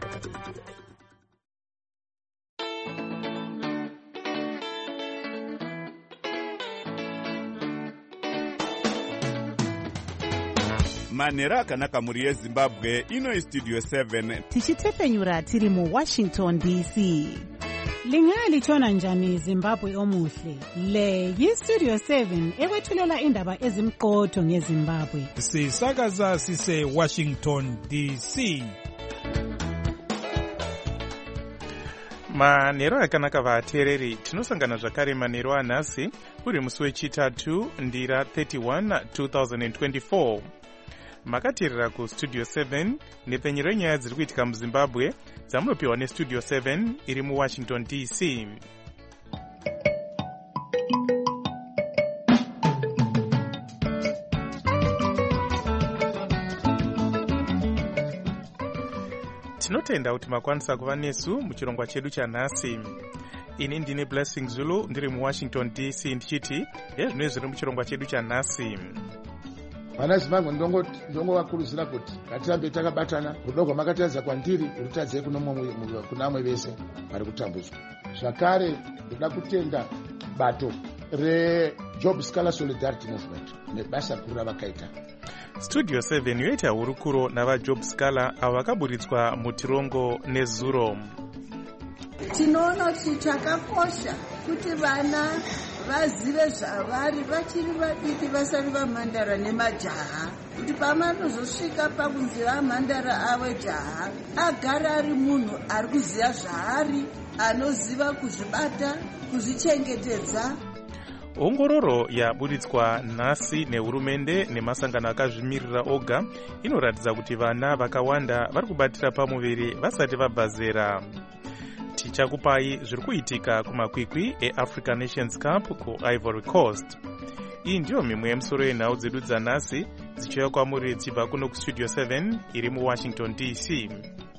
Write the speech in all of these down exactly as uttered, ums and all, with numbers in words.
Manera akanaka muri yeZimbabwe ino studio seven tichitepfenyura tiri mu Washington D C. Lingalitshona njani Zimbabwe omuhle? Le yiStudio seven ekwethulela indaba ezimqotho ngeZimbabwe. Sisakaza sise Washington D C. Manero akanaka vateereri, tinosangana zvakare manero anhasi uri musi wechitatu ndira thirty-one two thousand twenty-four. Makateerera ku Studio seven nepfenyero nyaya dziri kuitika muZimbabwe dzamunopiwa neStudio seven iri mu Washington D C. Tinotenda kuti makwanisa kuva nesu muchirongwa chedu chanhasi. Ini ndine Blessing Zulu ndiri mu Washington D C ndichiti yezvino zviri muchirongwa chedu chanhasi. Vana Zimbabwe ndongo vakurudzira kuti ngatirambe takabatana, rudo rwamakatadza kwandiri rutadzei kuna amwe vese vari kutambudzwa. Zvakare ndoda kutenda bato reJob Scholar Solidarity Movement nebasa guru ravakaita. Studio seven yoita hurukuro navaJob Scholar avo vakaburitswa mutirongo nezuro. Tinoona kuti chakakosha kuti vana vazive zvavari vachiri vadiki vasari vamhandara nemajaha, kuti pamanozosvika pakunzi vamhandara ave jaha agara ari munhu ari kuziva zvaari, anoziva kuzvibata, kuzvichengetedza. Ongororo yaburitswa nhasi nehurumende nemasangano akazvimirira oga inoratidza kuti vana vakawanda vari kubatira pamuviri vasati vabva zera. Tichakupai zviri kuitika kumakwikwi eAfrica Nations Cup kuIvory Coast. Iyi ndiyo mimwe yemusoro yenhau dzedu dzanhasi dzichiuya kwamuri dzibva kuno kuStudio seven iri mu Washington D C.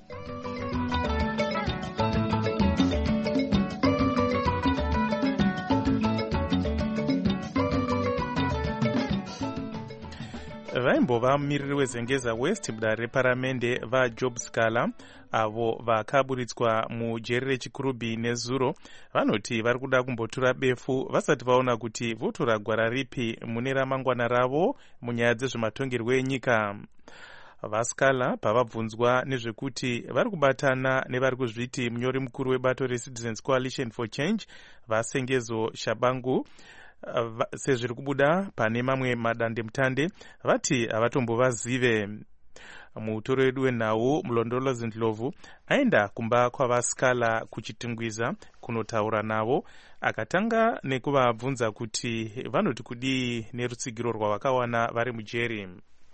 Vaimbova mumiriri weZengeza West mudare reparamende vaJob Scholar avo vakaburitswa mujeri rechikurubhi nezuro vanoti vari kuda kumbotura befu vasati vaona kuti votora gwara ripi mune ramangwana ravo munyaya dzezvematongerwo enyika. VaScholar pavabvunzwa nezvekuti vari kubatana nevari kuzviti munyori mukuru webato reCitizens Coalition for Change vaSengezo Shabangu Uh, sezviri kubuda pane mamwe madandemutande vati havatombovazive. Mutoro wedu wenhau Mlondolozi Ndlovu aenda kumba kwavaScholar kuchitingwiza kunotaura navo, akatanga nekuvabvunza kuti vanoti kudii nerutsigiro rwavakawana vari mujeri.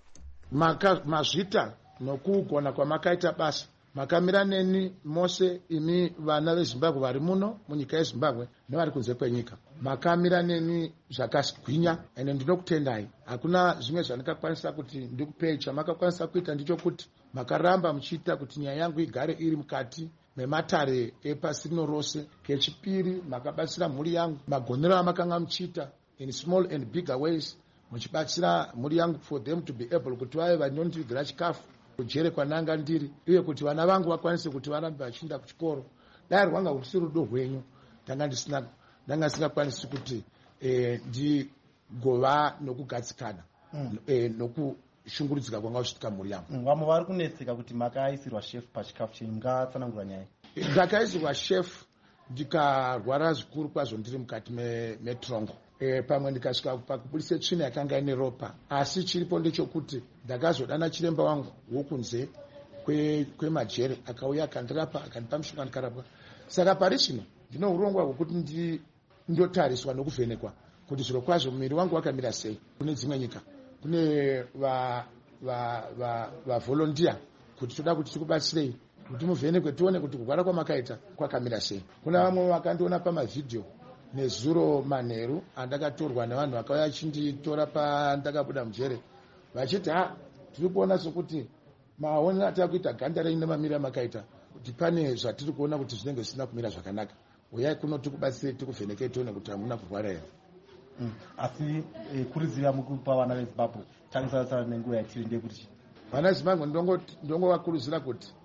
Mazvita nokugona kwamakaita basa, makamira neni mose imi vana veZimbabwe vari muno munyika yeZimbabwe nevari kunze kwenyika. Makamira neni zvakagwinya ene ndinokutendai. Hakuna zvimwe zvandingakwanisa kuti ndikupei. Chamakakwanisa kuita ndicho kuti makaramba muchiita kuti nyaya yangu igare iri mukati mematare epasi rino rose. Kechipiri makabatsira mhuri yangu, magonero amakanga muchiita in small and bigger ways, muchibatsira mhuri yangu for them to be able kuti vave vanondivigira chikafu kujere kwananga ndiri, uye kuti vana vangu vakwanise kuti varambe vachienda kuchikoro. Dai rwanga kuti rudo rwenyu ndanga ndisina ndanga singakwanisi kuti eh, ndigova nokugatsikana mm. eh, nokushungurudzika kwanga kuchitika mhuri yangu. Mm, vamwe vari kunetseka kuti makaisirwa chef pachikafu chenyu, ngatsanangura nyaya. Ndakaisirwa chef ndikarwara zvikuru kwazvo ndiri mukati metrongo. E, pamwe ndikasvika pakubudisa tsvina yakanga ine ropa, asi chiripo ndechekuti ndakazodana chiremba wangu wokunze kwemajere kwe akauya akandirapa akandipa mushonga ndikarapwa. Saka pari zvino ndino urongwa hwekuti ndotariswa nokuvhenekwa kuti zviro kwazvo muviri wangu wakamira sei. Kune dzimwe nyika kune va va va va volunteer kuti toda kuti tikubatsirei kuti muvhenekwe tione kuti kurwara kwamakaita kwakamira sei. Kuna vamwe vakandiona pamavidhio nezuro manheru andakatorwa nevanhu vakauya achinditora pandakabuda mujere vachiti ha tiri kuona sokuti maonero atava kuita ganda renyu nemamiriro amakaita kuti pane zvatiri kuona kuti zvinenge zvisina kumira zvakanaka. Uyai kuno tikubatsirei tikuvhenekei tione kuti hamuna kurwara here. Mm. Asi eh, kuriziva mukupa vana veZimbabwe takusara nenguva yatiri ndekuti vana veZimbabwe ndongo ndongo vakurudzira kuti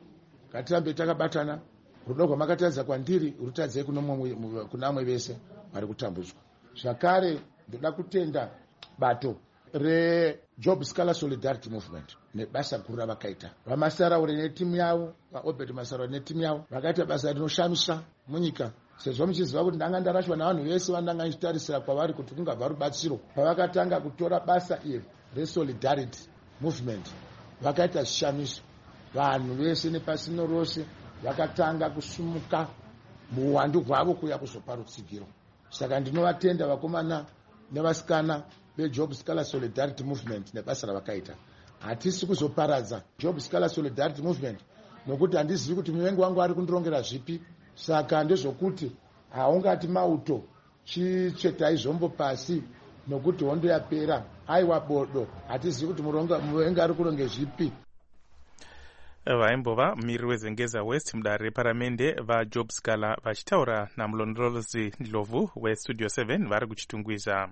ngatirambe takabatana. Rudo rwamakatadza kwandiri rutadzei kuna amwe vese vari kutambudzwa. Zvakare ndoda kutenda bato reJob Scholar Solidarity Movement nebasa guru ravakaita. Vamasaraure netimu yavo, vaObed Masaraure netimu yavo vakaita basa rinoshamisa munyika. Sezvo muchiziva kuti ndanga ndarashwa navanhu vese vandanga ndichitarisira kwavari kuti kungabva rubatsiro. Pavakatanga kutora basa iri reSolidarity Movement vakaita zvishamiso. Vanhu vese nepasino rose vakatanga kusumuka muwandu hwavo kuya kuzopa rutsigiro. Saka ndinovatenda vakomana nevasikana veJob Scholar Solidarity Movement nebasa ravakaita. Hatisi kuzoparadza Job Scholar Solidarity Movement nokuti handizivi kuti muvengi wangu ari kundirongera zvipi. Saka ndezvokuti haungati mauto chitsvetai zvombo pasi nokuti hondo yapera. Aiwa bodo, hatizivi kuti muvengi ari kuronge zvipi. Vaimbova mumiriri wezengeza West mudare reparamende vaJob Scholar vachitaura namulondolozi Ndlovu weStudio seven vari kuchitungwiza.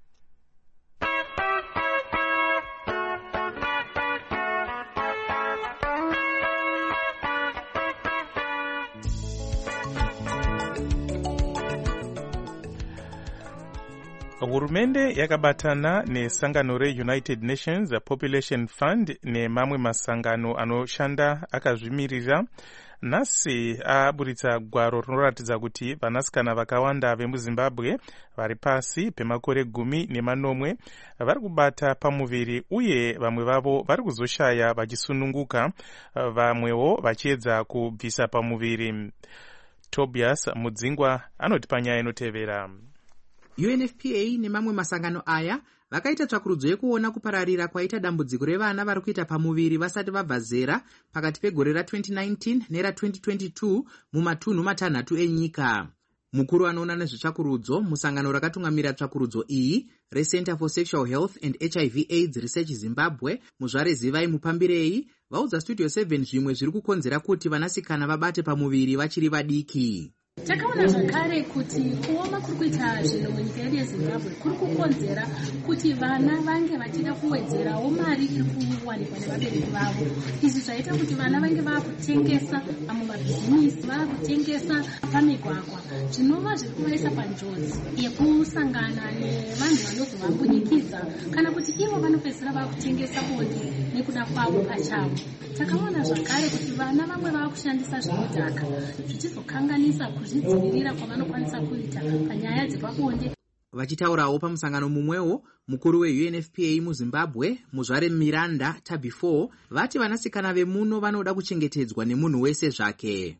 Hurumende yakabatana nesangano reUnited Nations Population Fund nemamwe masangano anoshanda akazvimirira nhasi aburitsa gwaro rinoratidza kuti vanasikana vakawanda vemuZimbabwe vari pasi pemakore gumi nemanomwe vari kubata pamuviri uye vamwe vavo vari kuzoshaya vachisununguka, vamwewo vachiedza kubvisa pamuviri. Tobias Mudzingwa anoti panyaya inotevera. U N F P A nemamwe masangano aya vakaita tsvakurudzo yekuona kupararira kwaita dambudziko revana vari kuita pamuviri vasati vabva zera pakati pegore ra twenty nineteen nera twenty twenty-two mumatunhu matanhatu enyika. Mukuru anoona nezvetsvakurudzo musangano rakatungamira tsvakurudzo iyi reCenter for Sexual Health and H I V AIDS Research Zimbabwe, Muzvare Zivai Mupambirei, vaudza Studio seven zvimwe zviri kukonzera kuti vanasikana vabate pamuviri vachiri vadiki. Takaona zvakare kuti kuoma kuri kuita zvinhu munyika yedu yeZimbabwe kuri kukonzera kuti vana vange vachida kuwedzerawo mari iri kuwanikwa nevabereki vavo. Izvi zvaita kuti vana vange vaakutengesa mumabhizinisi, vaakutengesa pamigwagwa, zvinova zviri kuvaisa panjodzi yekusangana nevanhu vanozovambunyikidza kana kuti ivo vanopedzisira vaakutengesa bonde nekuda kwavo pachavo. Takaona zvakare kuti vana vamwe vaakushandisa zvinodhaka zvichizokanganisa kuzvidzivirira kwavanokwanisa kuita panyaya dzepabonde. Vachitaurawo pamusangano mumwewo, mukuru weU N F P A muZimbabwe, Muzvare Miranda Tabifour, vati vanasikana vemuno vanoda kuchengetedzwa nemunhu wese zvake.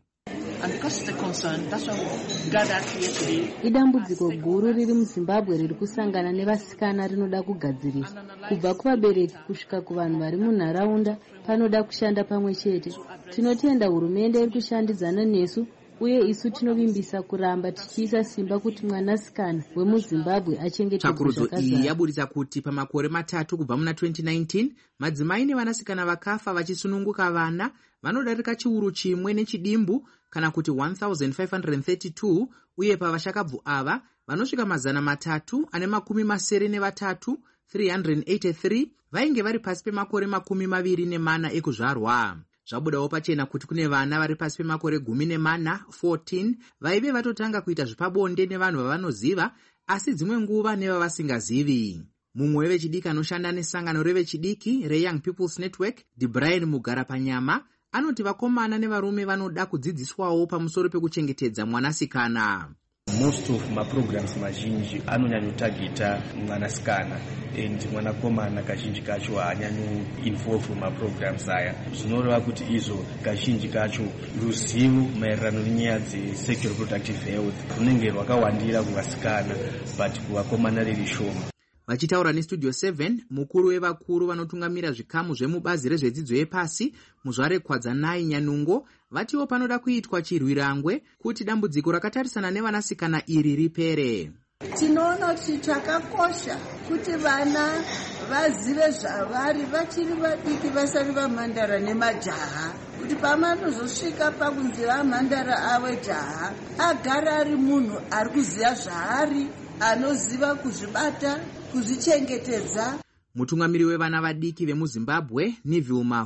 Idambudziko guru riri muZimbabwe riri kusangana nevasikana rinoda kugadziriswa. Kubva kuvabereki kusvika kuvanhu vari munharaunda panoda kushanda pamwe chete. Tinotenda hurumende iri kushandidzana nesu uye isu tinovimbisa kuramba tichiisa simba kuti mwanasikana wemuZimbabwe achengetedzwe. Tsvakurudzo iyi yaburitsa kuti pamakore matatu kubva muna twenty nineteen madzimai nevanasikana vakafa vachisununguka vana vanodarika chiuru chimwe nechidimbu kana kuti one thousand five hundred thirty-two, uye pavashakabvu ava vanosvika mazana matatu ane makumi masere nevatatu three hundred eighty-three vainge vari pasi pemakore makumi maviri nemana ekuzvarwa. Zvabudawo pachena kuti kune vana vari pasi pemakore gumi nemana fourteen vaive vatotanga kuita zvepabonde nevanhu vavanoziva asi dzimwe nguva nevavasingazivi. Mumwe wevechidiki anoshanda nesangano revechidiki reYoung People's Network, DeBrian Mugarapanyama, anoti vakomana nevarume vanoda kudzidziswawo pamusoro pekuchengetedza mwanasikana. Most of my programs mazhinji anonyanyotageta mwanasikana and mwanakomana kazhinji kacho haanyanyo involve ma programs aya. Zvinoreva kuti izvo kazhinji kacho ruzivo maererano nenyaya dzesexual reproductive health runenge rwakawandira kuvasikana but kuvakomana riri shoma. Vachitaura neStudio seven, mukuru wevakuru vanotungamira zvikamu zvemubazi rezvedzidzo yepasi, Muzvare Kwadzanai Nyanungo, vatiwo panoda kuitwa chirwirangwe kuti dambudziko rakatarisana nevanasikana iri ripere. Tinoona kuti chakakosha kuti vana vazive zvavari vachiri vadiki vasati vamhandara nemajaha, kuti pamanozosvika pakunzi vamhandara ave jaha agara ari munhu ari kuziva zvaari, anoziva kuzvibata, kuzvichengetedza. Mutungamiri wevana vadiki vemuZimbabwe, Neville Mavu,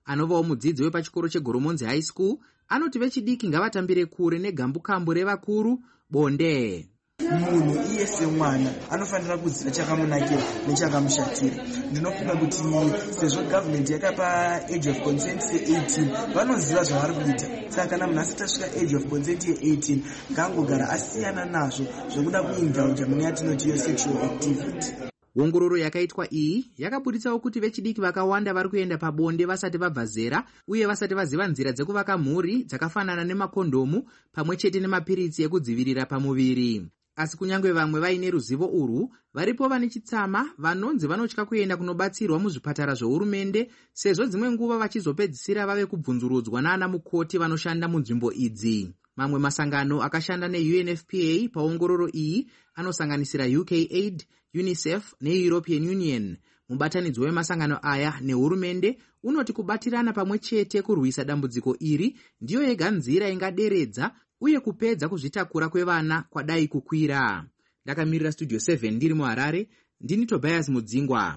anovawo mudzidzi wepachikoro chegoromonzi high school, anoti vechidiki ngavatambire kure negambukambu revakuru bonde. Munhu iye semwana anofanira kuziva chakamunakira nechakamushatira. Ndinofunga kuti sezvo government yakapa age of consent se-eighteen vanoziva zvavari kuita, saka kana munhu asati asvika age of consent ye-eighteen ngangogara asiyana nazvo zvokuda kuindulja mune yatinoti yo sexual activity. Ongororo yakaitwa iyi yakabuditsawo kuti vechidiki vakawanda vari kuenda pabonde vasati vabva zera uye vasati vaziva nzira dzekuvaka mhuri dzakafanana nemakondomu pamwe chete nemapiritsi ekudzivirira pamuviri. Asi kunyange vamwe vaine ruzivo urwu, varipo vane chitsama vanonzi vanotya kuenda kunobatsirwa muzvipatara zvohurumende sezvo dzimwe nguva vachizopedzisira vave kubvunzurudzwa naana mukoti vanoshanda munzvimbo idzi. Mamwe masangano akashanda ne-U N F P A paongororo iyi anosanganisira U K Aid, UNICEF ne-European Union. Mubatanidzwa wemasangano aya nehurumende unoti kubatirana pamwe chete kurwisa dambudziko iri ndiyo yega nzira ingaderedza uye kupedza kuzvitakura kwevana kwadai kukwira. Ndakamirira Studio seven ndiri muHarare, ndini Tobias Mudzingwa.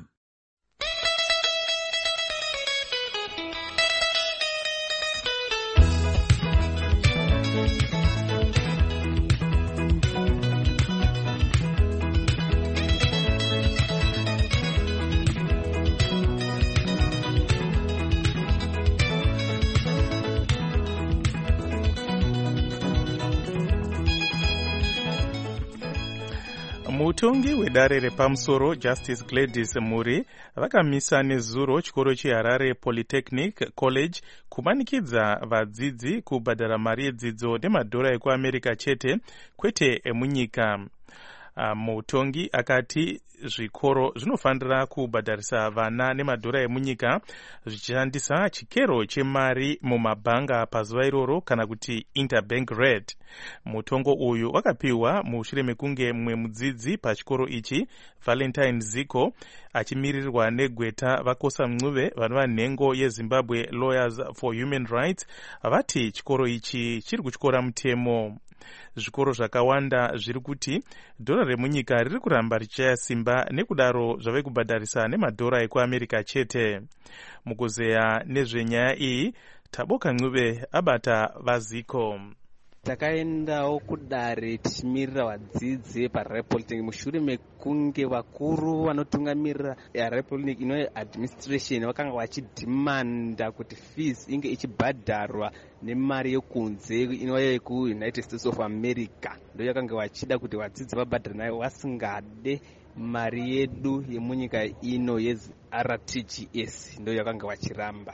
Mutongi wedare repamusoro Justice Gladys Muri vakamisa nezuro chikoro cheHarare Polytechnic College kumanikidza vadzidzi kubhadhara mari yedzidzo nemadhora ekuAmerica chete kwete emunyika. Mutongi akati zvikoro zvinofanira kubhadharisa vana nemadhora emunyika zvichishandisa chikero chemari mumabhanga pazuva iroro kana kuti interbank rate. Mutongo uyu wakapiwa mushure mekunge mumwe mudzidzi pachikoro ichi, Valentine Ziko, achimirirwa negweta vakosa mncuve vanova nhengo yeZimbabwe Lawyers for Human Rights, vati chikoro ichi chiri kutyora mutemo. Zvikoro zvakawanda zviri kuti dhora remunyika riri kuramba richaya simba nekudaro zvave kubhadharisa nemadhora ekuAmerica chete. Mukuzeya nezvenyaya iyi, Taboka Ncube abata vaZiko. Takaendawo kudare tichimirira vadzidzi paHarare Polytechnic mushure mekunge vakuru vanotungamirira Harare Polytechnic ino administration vakanga vachidhimanda kuti fees inge ichibhadharwa nemari yekunze inouya yeku-United States of America. Ndo yakanga vachida kuti vadzidzi vabhadhare nayo vasingade mari yedu yemunyika ino ye-R T G S, ndo yakanga vachiramba.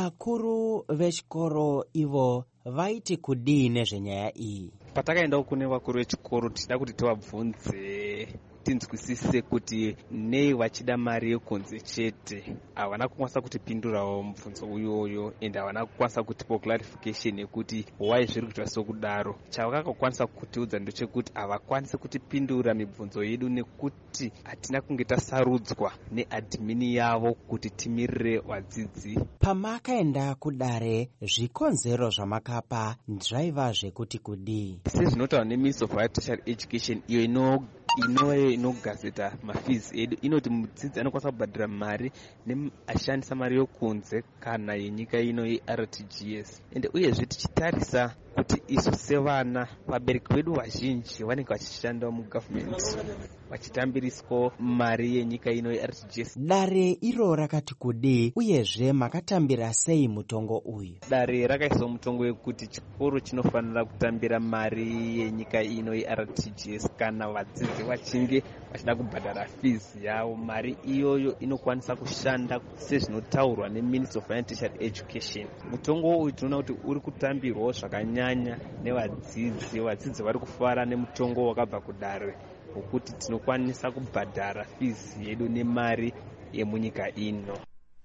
Vakuru vechikoro ivo vaiti kudii nezvenyaya iyi? Patakaendawo kune vakuru vechikoro tichida kuti tivabvunze tinzwisise kuti nei vachida mari yekunze chete. Havana kukwanisa kutipindurawo mubvunzo uyoyo ende havana kukwanisa kutipa clarification yekuti why zviri kuitwa sokudaro. Chavakakwanisa kutiudza ndechekuti havakwanisi kutipindura mibvunzo yedu nekuti hatina kunge tasarudzwa neadhimini yavo kuti timirire vadzidzi. Pamakaenda kudare zvikonzero zvamakapa zvaiva zvekuti kudii? Sezvinotaurwa neMinistry of Higher Tertiary Education iyo ino inoye inogazeta mafees edu inoti mudzidzi anokwanisa kubhadhira mari ashandisa mari yokunze kana yenyika ino ye-R T G S. Ende uyezve tichitarisa kuti isu sevana vabereki vedu vazhinji vanenge vachishandawo mugovernment vachitambiriswa mari yenyika ino ye-R T G S. Dare iro rakati kudii uyezve makatambira sei mutongo uyu? Dare rakaiswa mutongo wekuti chikoro chinofanira kutambira mari yenyika ino ye-R T G S kana vadzidzi vachinge vachida kubhadhara fees yavo. Mari iyoyo inokwanisa kushanda sezvinotaurwa neMinistry of Higher Tertiary Education. Mutongo uyu tinoona kuti uri kutambirwawo zvakanyanya nevadzidzi. Vadzidzi vari kufara nemutongo wakabva kudare wekuti tinokwanisa kubhadhara fees yedu nemari yemunyika ino.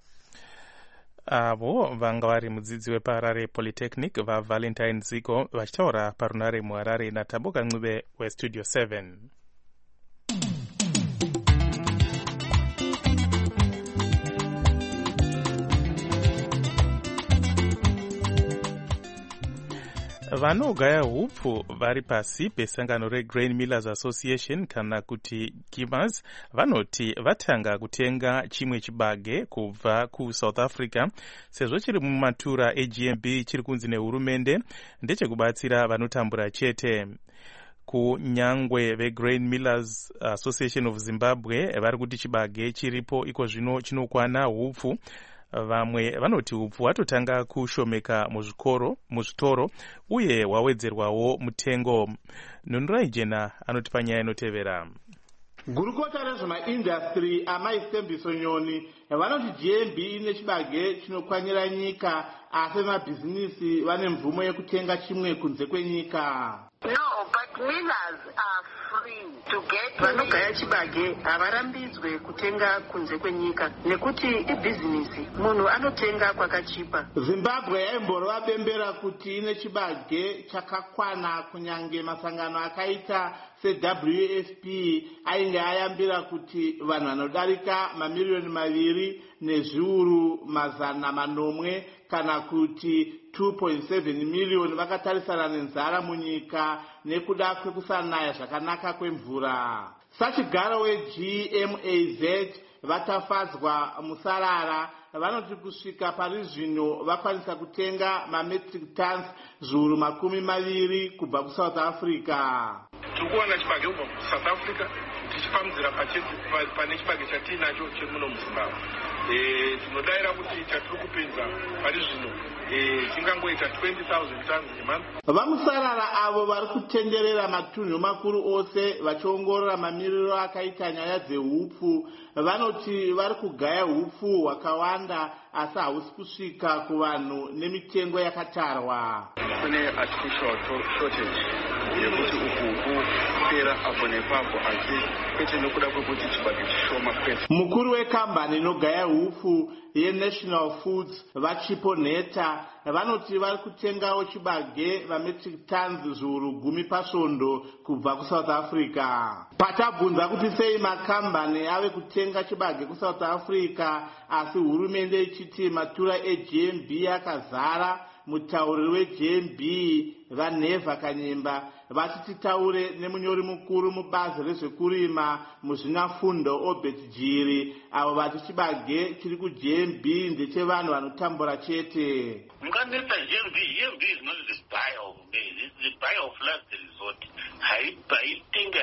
Avo vanga vari mudzidzi wepaHarare Polytechnic vaValentine Ziko vachitaura parunare muHarare naTaboka Ncube weStudio seven. vanogaya hupfu vari pasi pesangano reGrain Millers Association kana kuti Givers vanoti vatanga kutenga chimwe chibage kubva kuSouth Africa sezvo chiri mumatura eG M B chiri kunzi nehurumende ndechekubatsira vanotambura chete. Kunyangwe veGrain Millers Association of Zimbabwe vari kuti chibage chiripo iko zvino chinokwana hupfu. Vamwe vanoti hupfu watotanga kushomeka muzvikoro muzvitoro uye wawedzerwawo mutengo. Nunurai Jena anoti panyaya inotevera. Gurukota rezvemaindastry amaistembiso nyoni vanoti G M B ine chibage chinokwanyira nyika asi mabhizinisi vane mvumo yekutenga chimwe kunze kwenyika. No, but millers are free to get. Vanogaya chibage havarambidzwe kutenga kunze kwenyika nekuti ibhizinisi, munhu anotenga kwakachipa. Zimbabwe yaimborova bembera kuti ine chibage chakakwana kunyange masangano akaita seW F P ainge ayambira kuti vanhu vanodarika mamiliyoni maviri nezviuru mazana manomwe kana kuti two point seven million vakatarisana nenzara munyika nekuda kwekusanaya zvakanaka kwemvura. Sachigaro weG M A Z vatafadzwa musarara vanoti kusvika pari zvino vakwanisa kutenga mametric tons zviuru makumi maviri kubva kuSouth Africa. Tikuwana chibage kubva kuSouth Africa tichipamuzira pane chibage chatinacho chiri muno muZimbabwe. Eh tinodaira kuti chatiri kupinza pari zvino eh chingangoita twenty thousand tons a month. Vamusarara avo vari kutenderera matunhu makuru ose vachiongorora mamiriro akaita nyaya dzehupfu vanoti vari kugaya hupfu hwakawanda asi hausi kusvika kuvanhu nemitengo yakatarwa. Kune artificial shortage yekuti uku kupera apo nepapo asi kwete nekuda kwekuti chibage chishoma kwete. Mukuru wekambani inogaya hupfu yeNational Foods vachipo Neta vanoti vari kutengawo chibage vametric tons zviuru gumi pasvondo kubva kuSouth Africa. Patabvunza kuti sei makambani ave kutenga chibage kuSouth Africa asi hurumende ichiti matura eG M B akazara, mutauriri weG M B vaNeva Kanyemba vati titaure nemunyori mukuru mubazi rezvekurima muzvinafundo Obert Jiri avo vati chibage chiri kuG M B ndechevanhu vanotambura chete. Mukanisa G M B, G M B is not the buyer of maize, it's the buyer of last resort. Haitinga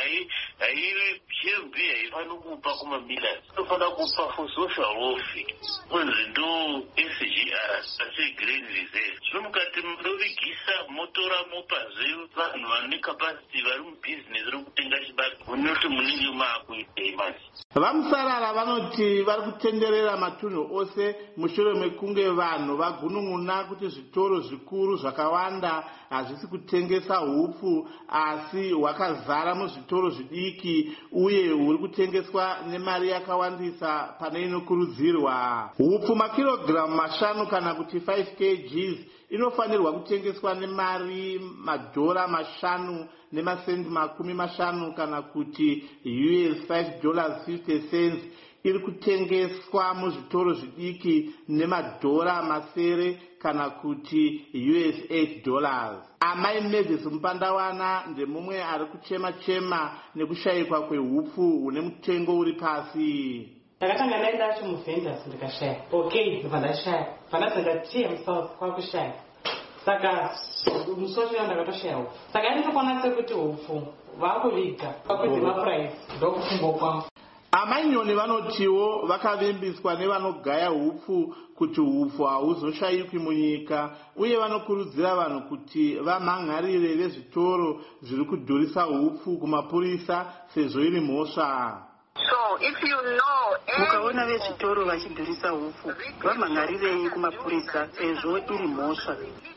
hai G M B haifani kupa kuma millers, inofana kupa for social welfare. Kwenzi ndo S G R, asi Grain Reserve. Zvinomukati murovigisa motora mopaze vanhu vane capacity vari mubusiness rokutenga chibage unoti munenge maakuitei masi. Vamusarara vanoti vari kutenderera matunhu ose mushure mekunge vanhu vagunun'una kuti zvitoro zvikuru zvakawanda hazvisi kutengesa hupfu asi hwakazara muzvitoro zvidiki uye huri kutengeswa nemari yakawandisa pane inokurudzirwa. Hupfu makirogiramu mashanu kana kuti five kilograms inofanirwa kutengeswa nemari madhora mashanu nemasendi makumi mashanu kana kuti U S five dollars fifty cents iri kutengeswa muzvitoro zvidiki nemadhora masere kana kuti U S eight dollars. Amai Moses Mupandawana ndemumwe ari kuchema chema nekushayikwa kwehupfu hune mutengo uri pasi. Ndakatanga ndaenda chimuvhendors ndikashaya. Okay, ndibva ndashaya. Pandadzanga T M South kwakushaya. Saka musochera ndakatoshaya hupfu. Saka ndinokona sekuti hupfu vakuviga pakudzima price ndokufungwa kwangu. Amanyoni vanotiwo vakavimbiswa nevanogaya hupfu kuti hupfu hauzoshayikwi munyika uye vanokurudzira vanhu kuti vamhangarire vezvitoro zviri kudhurisa hupfu kumapurisa sezvo iri mhosva. So if you know mukaona vezvitoro vachidhurisa hupfu vamhangarirei kumapurisa sezvo iri mhosva.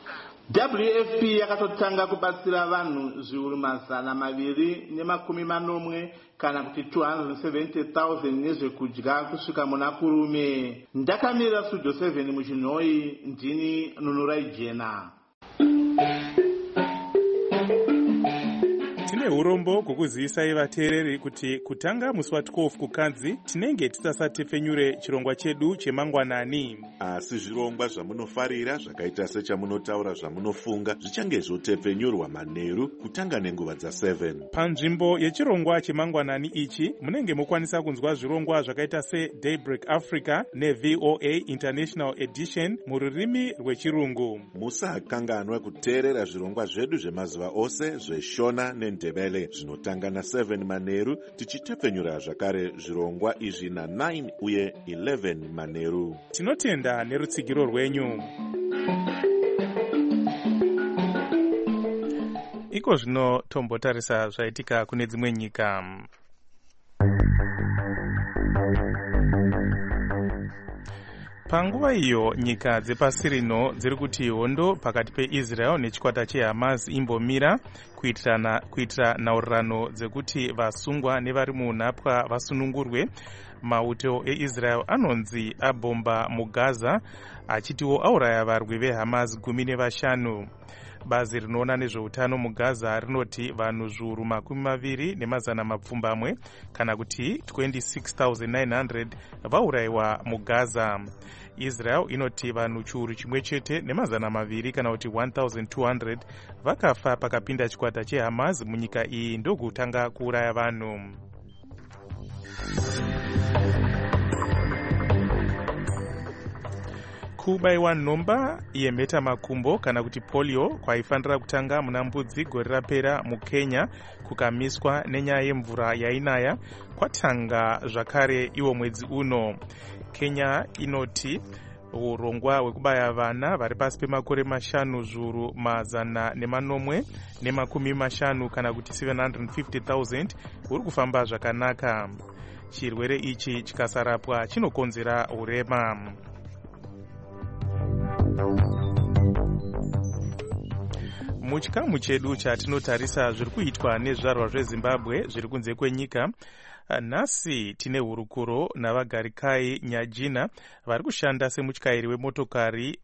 W F P yakatotanga kubatsira vanhu zviuru mazana maviri nemakumi manomwe kana kuti two hundred seventy thousand nezvekudya kusvika muna kurume. Ndakamirira Studio seven muchinhoi, ndini Nunurai Jena. tine urombo kukuzivisa vateereri kuti kutanga musi wa twelve kukanzi tinenge tisasatepfenyure chirongwa chedu chemangwanani. Asi zvirongwa zvamunofarira zvakaita sechamunotaura zvamunofunga zvichange zvotepfenyurwa manheru kutanga nenguva dza seven. Panzvimbo yechirongwa chemangwanani ichi munenge mukwanisa kunzwa zvirongwa zvakaita seDaybreak Africa neV O A International Edition mururimi rwechirungu. Musakanganwa kuteerera zvirongwa zvedu zvemazuva ose zveshona nendebele zvinotanga na seven manheru tichitepfenyura zvakare zvirongwa izvi na nine uye eleven manheru. Tinotenda nerutsigiro rwenyu. Iko zvino tombotarisa zvaitika kune dzimwe nyika. Panguva iyo nyika dzepasi rino dziri kuti hondo pakati peIsrael nechikwata cheHamas imbomira kuitira kuitira nhaurirano dzekuti vasungwa nevari munhapwa vasunungurwe. Mauto eIsrael anonzi abhomba muGaza achitiwo auraya varwi veHamas gumi nevashanu. Bazi rinoona nezveutano muGaza rinoti vanhu zviuru makumi maviri nemazana mapfumbamwe kana kuti twenty-six thousand nine hundred vaurayiwa muGaza. Israel inoti vanhu chiuru chimwe chete nemazana maviri kana kuti one thousand two hundred vakafa pakapinda chikwata cheHamas munyika iyi ndokutanga kuuraya vanhu. Kubayiwa nhomba yemheta makumbo kana kuti polio kwaifanira kutanga muna mbudzi gore rapera muKenya kukamiswa nenyaya yemvura yainaya kwatanga zvakare iwo mwedzi uno. Kenya inoti urongwa hwekubaya vana vari pasi pemakore mashanu zviuru mazana nemanomwe nemakumi mashanu kana kuti seven hundred fifty thousand huri kufamba zvakanaka. Chirwere ichi chikasarapwa chinokonzera urema. Muchikamu chedu chatinotarisa zviri kuitwa nezvarwa zveZimbabwe zviri kunze kwenyika. Nhasi tine hurukuro navagarikai Nyajina vari kushanda semutyairi wemotokari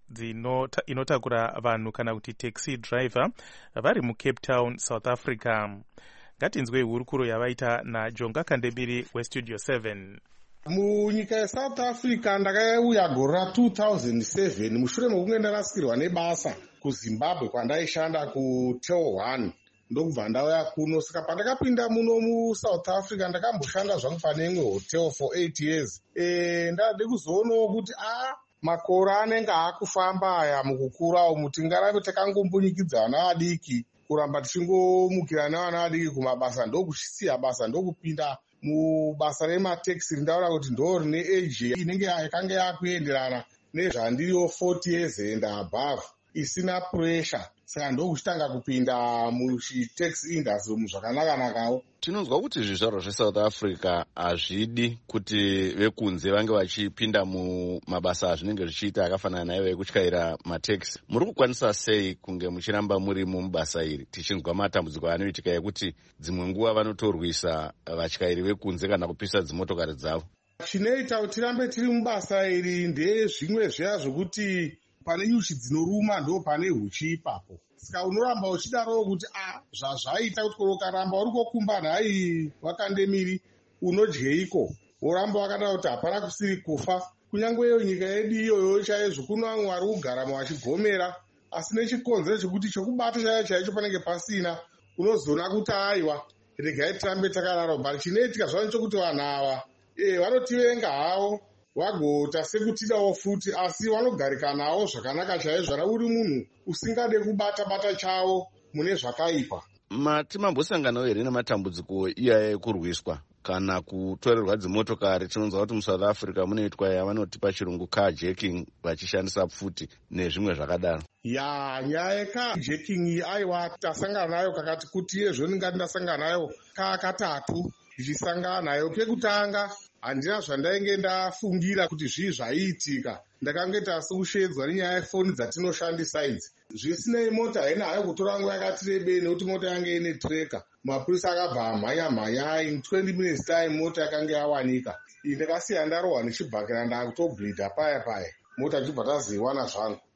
inotakura vanhu kana kuti taxi driver vari muCape Town, South Africa. Ngatinzwei hurukuro yavaita naJonga Kandebiri weStudio seven. Munyika yeSouth Africa ndakauya gore ra two thousand seven mushure mekunge ndarasikirwa nebasa kuZimbabwe kwandaishanda kuTel one ndokubva ndauya kuno. Saka pandakapinda muno muSouth Africa ndakamboshanda zvangu pane imwe hotel for eight years. E, ndade kuzoonawo kuti a makore anenge akufamba aya mukukura umu tingarambe takangombunyikidza vana vadiki kuramba tichingomukira nevana vadiki kumabasa ndokusiya basa ndokupinda mubasa remateksi rindaura kuti ndo rine age inenge yakanga yakuenderana nezvandiriyo forty years and above isina pressure. Saka ndokuchitanga kupinda muchitaxi industry muzvakanaka-nakawo. Tinonzwa kuti zvizvarwa zveSouth Africa hazvidi kuti vekunze vange vachipinda mumabasa azvinenge zvichiita akafanana nayo ekutyaira mataxi. Muri kukwanisa sei kunge muchiramba muri mubasa iri tichinzwa matambudziko anoitika ekuti dzimwe nguva vanotorwisa vatyairi vekunze kana kupisa dzimotokari dzavo? Chinoita kuti tirambe tiri mubasa iri ndezvimwe zviya zvokuti pane nyuchi dzinoruma ndo pane huchi ipapo. Saka unoramba uchidarowo kuti a zvazvaita kuti ukaramba uri kokumbana hai Wakandemiri unodyeiko, woramba wakada kuti hapana kusiri kufa. Kunyange iyo nyika yedu iyoyo chaizvo kuno vamwe vari kugaramo vachigomera, asi nechikonzero chekuti chokubata chaicho chaicho panenge pasina. Unozoona kuti aiwa regai tirambe takadaro. Bhari chinoitika zvano chokuti vanhu ava vanotivenga havo vagoita sekutidawo futi, asi vanogarika nawo zvakanaka chaizvo. Zvara uri munhu usingade kubata-bata chavo mune zvakaipa. Mati mambosanganawo here nematambudziko iyaye ekurwiswa kana kutorerwa dzimotokari? Tinonzwa kuti muSouth Africa munoitwa yavanoti pachirungu carjacking vachishandisa pfuti nezvimwe zvakadaro. Ya nyaya yecarjacking iyi aiwa tasangana nayo kakati kuti yezvo ndingati ndasangana nayo kakatatu ndichisangana nayo. Pekutanga handina zvandainge ndafungira kuti zvii zvaiitika. Ndakange tasiushedzwa nenyaya yefoni dzatinoshandisa idzi. Zvisinei mota haina hayo kutora nguva yakati rebei nekuti mota yange ine treka. Mapurisa akabva amhanya-mhanya in twenty minutes time mota yakange yawanika. Iyi ndakasiya ndarohwa ndichibhakira ndakutobhidha paya paya. Mota ndichibva taziwana zvangu.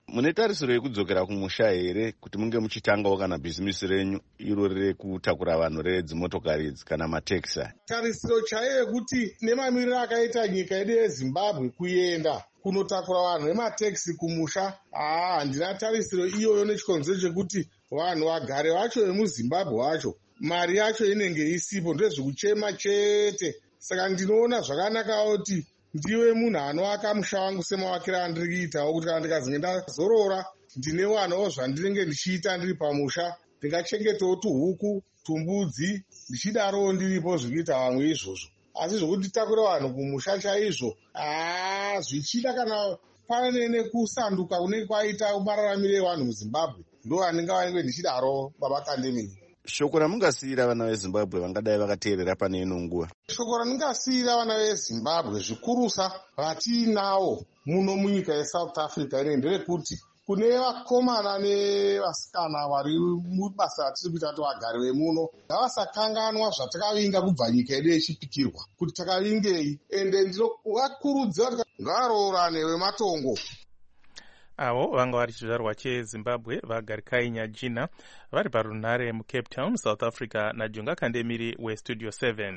mune tarisiro yekudzokera kumusha here kuti munge muchitangawo kana bhizimisi renyu iro rekutakura vanhu redzimotokari idzi kana matekisi? Tarisiro chaiyo yekuti nemamiriro akaita nyika yedu yeZimbabwe kuenda kunotakura vanhu vematekisi kumusha, haa handina tarisiro iyoyo nechikonzero chekuti vanhu vagare vacho vemuZimbabwe vacho mari yacho inenge isipo, ndezvekuchema chete. Saka ndinoona zvakanakawo kuti ndiwe munhu anoaka musha wangu semavakira andiri kuitawo, kuti kana ndikazinge ndazorora ndine wanawo zvandinenge ndichiita ndiri pamusha, ndingachengetawo tuhuku tumbudzi ndichidarowo ndiripo zvikuita vamwe izvozvo. Asi zvokuti takure vanhu kumusha chaizvo, haa zvichida kana pane nekusanduka kunenge kwaita mararamiro evanhu muZimbabwe, ndo vandinge vanenge ndichidaro baba Kandemini. Shoko ramungasiyira vana veZimbabwe vangadai vakateerera pane ino nguva? Shoko raningasiyira vana veZimbabwe zvikurusa vatiinawo muno munyika yeSouth Africa ine nderekuti kune vakomana nevasikana vari mubasa ratiri kuita kuti vagari vemuno ngavasakanganwa zvatakavinga kubva nyika yedu yechipikirwa kuti takavingei, ende ndinovakurudzira kuti ngavaroorane vematongo. Avo vanga vari chizvarwa cheZimbabwe vaGarikainya Jina vari parunhare muCape Town, South Africa, naJonga Kandemiri weStudio seven.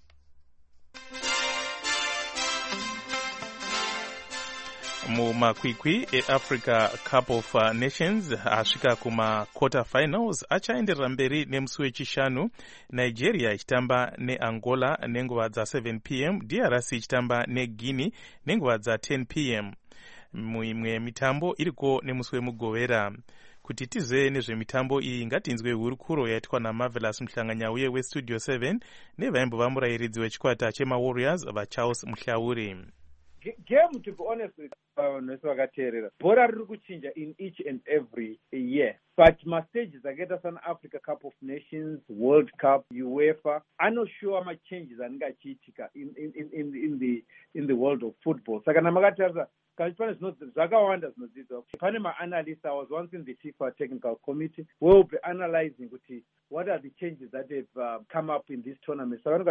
Mumakwikwi eAfrica Cup of Nations asvika kumaquarter finals achaenderera mberi nemusi wechishanu, Nigeria ichitamba neAngola nenguva dza seven p m, D R C ichitamba neGuinea nenguva dza ten p m. Muimwe mitambo iriko nemusi wemugovera. Kuti tize nezvemitambo iyi ngatinzwe hurukuro yaitwa naMarvelous Mhlanganyauye weStudio seven nevaimbo murairidzi wechikwata chemaWarriors vaCharles Muhlauri. Game, to be honest with you, bora riri kuchinja in each and every year, but ma stages akaita sana Africa Cup of Nations, World Cup, UEFA anoshowa ma changes anenge achiitika in in in in the in the world of football. Saka namakatarisa pane zvakawanda zvinodzidzwa. Pane ma-analysts. I was once in the FIFA technical committee where we'll be analyzing kuti what are the changes that have uh, come up in this tournament. So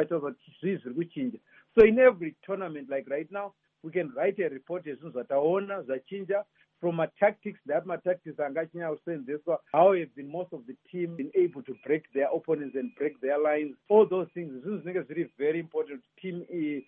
so in every tournament, like right now, we can write a report as soon as ataona zachinja from a tactics, that my tactics angachina was saying this, how have been most of the team been able to break their opponents and break their lines. All those things, this is really very important. Team,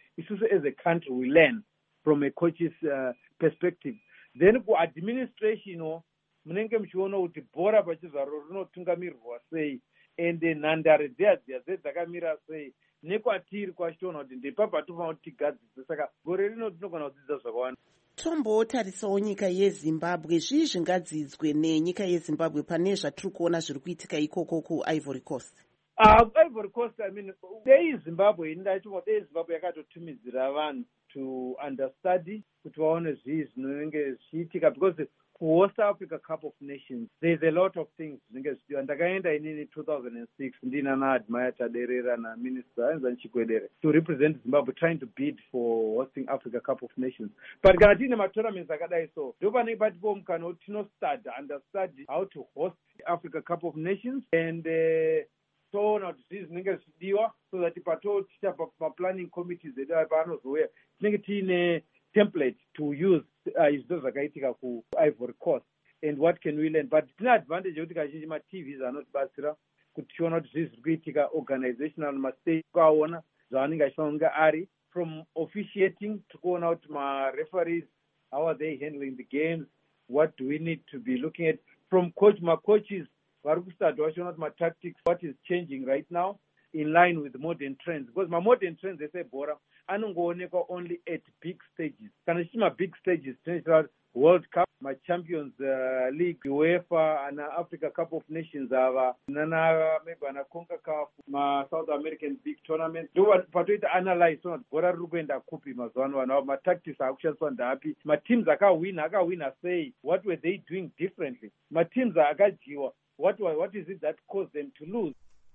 as a country, we learn from a coach's uh, perspective. Then for administration, you know, munenge mchiona kuti bhora pachizvaro rinotungamirirwa sei ende nhandare dzeadzia dzakamira sei nekwatiri kwachitoona kuti ndepapa tofanira kuti tigadzidze. Saka gore rino tinogona kudzidza zvakawanda. Tombotarisawo nyika yeZimbabwe, zvii zvingadzidzwe nenyika yeZimbabwe pane zvatiri kuona zviri kuitika ikoko kuIvory Coast? Uh, Ivory Coast, I mean, dei Zimbabwe indacho dei Zimbabwe yakatotumidzira vanhu to understudy kuti vaone zvii zvinenge zvichiitika, because kuhost Africa Cup of Nations there's a lot of things zvinenge zvichiitika. Ndakaenda inini two thousand six ndina naAdmire Taderera naMinister Anzani Chikwedere to represent Zimbabwe trying to bid for hosting Africa Cup of Nations. But kana tine matournaments akadai so ndo panenge patipo mukana kuti tinostudy understudy how to host Africa Cup of Nations and uh, toona kuti zvii zvinenge zvichidiwa so that patoticha paplanning committees edu paanozouya tinenge tiine template to use izvo zvakaitika kuIvory Coast and what can we learn. But tine advantage yekuti kazhinji ma-T Vs anotibatsira kuti tiona kuti zvii zviri kuitika organizational mastate kwaona zvaanenge achifanira ari from officiating tikuona kuti ma-referees how are they handling the games, what do we need to be looking at from coach ma-coaches vari kustarta vachiona kuti ma-tactics what is changing right now in line with modern trends, because ma-modern trends esebhora anongoonekwa only at big stages. Kana chichi ma-big stages tinechira World Cup, ma-Champions uh, League, UEFA, ana Africa Cup of Nations ava nana maybe ana CONCACAF, ma-South American big tournaments. Ndo patoita analyze sona bhora riri kuenda kupi mazuva ano vanhu ma-tactics akushandiswa ndapi, ma-teams akawina akawina sei, what were they doing differently, ma-teams akajiwa what what is it that caused them to lose.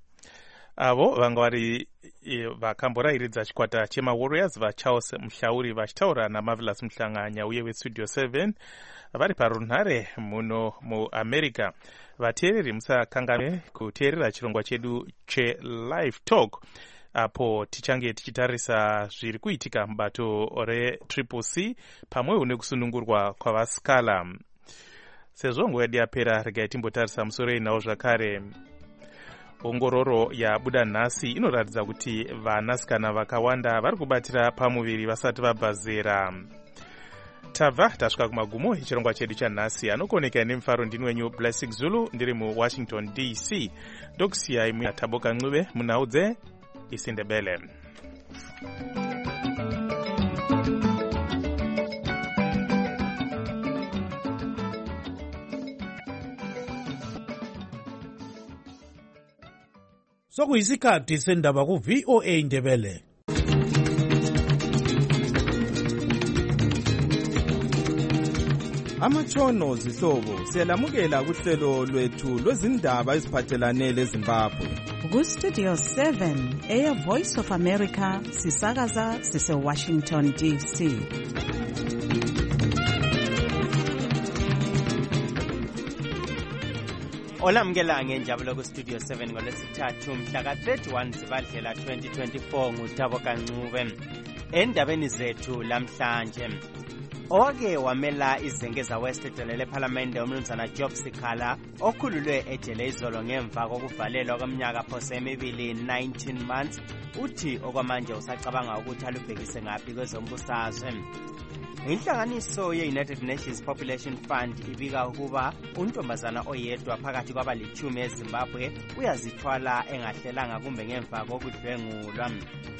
Avo vanga vari vakamborairidza chikwata chemaWarriors vaCharles Muhlauri vachitaura naMarvelous Mhlanganyauye weStudio seven vari parunhare muno muAmerica. Vateereri musakanganwe kuteerera chirongwa chedu cheLive Talk apo tichange tichitarisa zviri kuitika mubato reTriple C pamwewo nekusunungurwa kwavasikala. sezvo nguva yedu yapera regai timbotarisa musoro inawo zvakare. Ongororo yabuda nhasi inoratidza kuti vanasikana vakawanda vari kubatira pamuviri vasati vabva zera. Tabva tasvika kumagumo echirongwa chedu chanhasi. Anokoneka nemufaro ndini wenyu Blessing Zulu ndiri muWashington D C. Ndokusiyai muTaboka Ncube munhaudze isiNdebele. Sokuyisikhathi sendaba ku V O A Ndebele. Amatshono zihlobo siyalamukela kuhlelo lwethu lwezindaba eziphathelane leZimbabwe. Ku Studio seven eya Voice of America sisakaza sise Washington D C. Olamukela ngenjabulo ku Studio seven ngolwesithathu mhla ka thirty-one Zibandlela twenty twenty-four nguTaboka Ncube. Endabeni zethu lamhlanje, oke wamela izengeza West ejele leParliament umnumzana Job Sikhala okhululwe ejele izolo ngemva kokuvalelwa kweminyaka phose emibili nineteen months, uthi okwamanje usacabanga ukuthi alubhekise ngaphi kwezombusazwe. Inhlanganiso ye-United Nations Population Fund ibika ukuba untombazana oyedwa phakathi kwabalitshumi eZimbabwe uyazithwala engahlelanga kumbe ngemva kokudlwengulwa.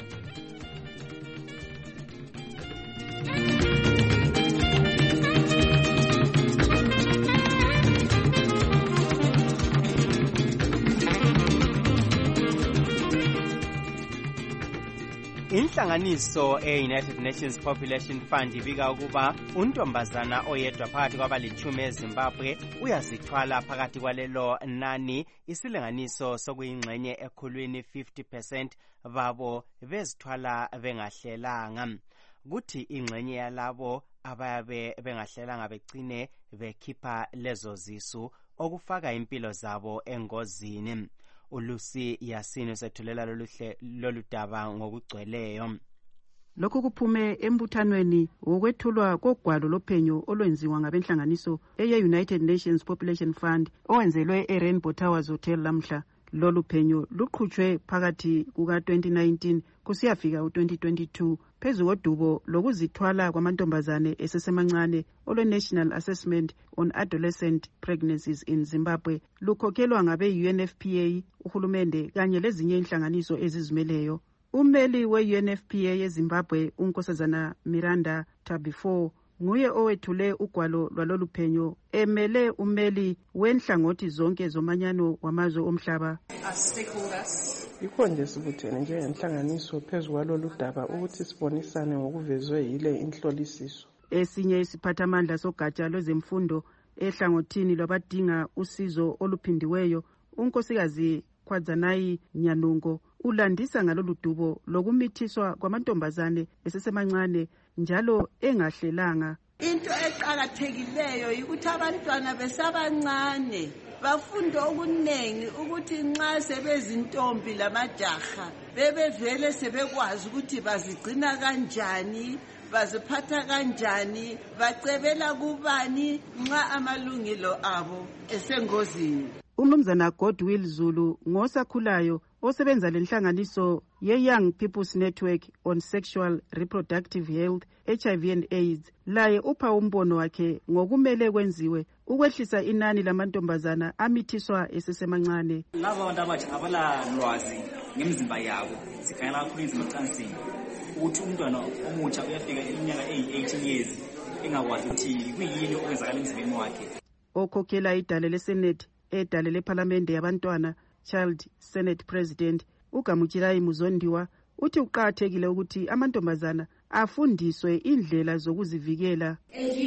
Inhlanganiso e-United Nations Population Fund ibika ukuba untombazana oyedwa phakathi kwabalitshumi eZimbabwe uyazithwala phakathi kwalelo nani, isilinganiso sokuyingxenye ekhulwini fifty percent babo bezithwala bengahlelanga. Kuthi ingxenye yalabo abayabe bengahlelanga begcine bekhipha lezo zisu okufaka impilo zabo engozini. Ulusi Yasini usethulela loluhle loludaba ngokugcweleyo. Lokhu kuphume embuthanweni wokwethulwa kogwalo lophenyo olwenziwa ngabenhlanganiso eye-United Nations Population Fund owenzelwe eRainbow Towers Hotel lamhla. Lolu phenyo luqhutshwe phakathi kuka twenty nineteen kusiyafika u twenty twenty-two phezu kodubo lokuzithwala kwamantombazane esesemancane olwe-National Assessment on Adolescent Pregnancies in Zimbabwe lukhokhelwa ngabe-U N F P A, uhulumende kanye lezinye inhlanganiso ezizimeleyo. Ummeli we-U N F P A eZimbabwe unkosazana Miranda Tabifo nguye owethule ugwalo lwalolu phenyo emele ummeli wenhlangothi zonke zomanyano wamazwe omhlaba. Yikho nje sikuthene njengenhlanganiso phezu kwalolu daba ukuthi sibonisane ngokuvezwe yile inhlolisiso. Esinye isiphathamandla sogatsha lwezemfundo ehlangothini lwabadinga usizo oluphindiweyo, unkosikazi Khwadzanayi Nyanungo, ulandisa ngalolu dubo lokumithiswa kwamantombazane esesemancane njalo engahlelanga. Into eqakathekileyo ukuthi abantwana besabancane bafunde okuningi ukuthi nxa sebezintombi lamajaha bebevele sebekwazi ukuthi bazigcina kanjani, baziphatha kanjani, bacebela kubani nxa amalungelo abo esengozini. Umnumzana Godwill Zulu ngosakhulayo osebenza lenhlanganiso ye-Young People's Network on Sexual Reproductive Health, H I V and AIDS, laye upha umbono wakhe ngokumele kwenziwe ukwehlisa inani lamantombazana amithiswa esesemancane. Laba abantu abatsha abala lwazi ngemizimba yabo, sikhangela kakhulu indima yocansini, ukuthi umntwana omutsha uyafika iminyaka eyi-eighteen years engakwazi ukuthi kuyini okwenzakala emzimbeni wakhe. Okhokhela idale leSenate edale leParliament yabantwana, Child Senate President uGamuchirayi Muzondiwa, uthi uqathekile ukuthi amantombazana afundiswe indlela zokuzivikela.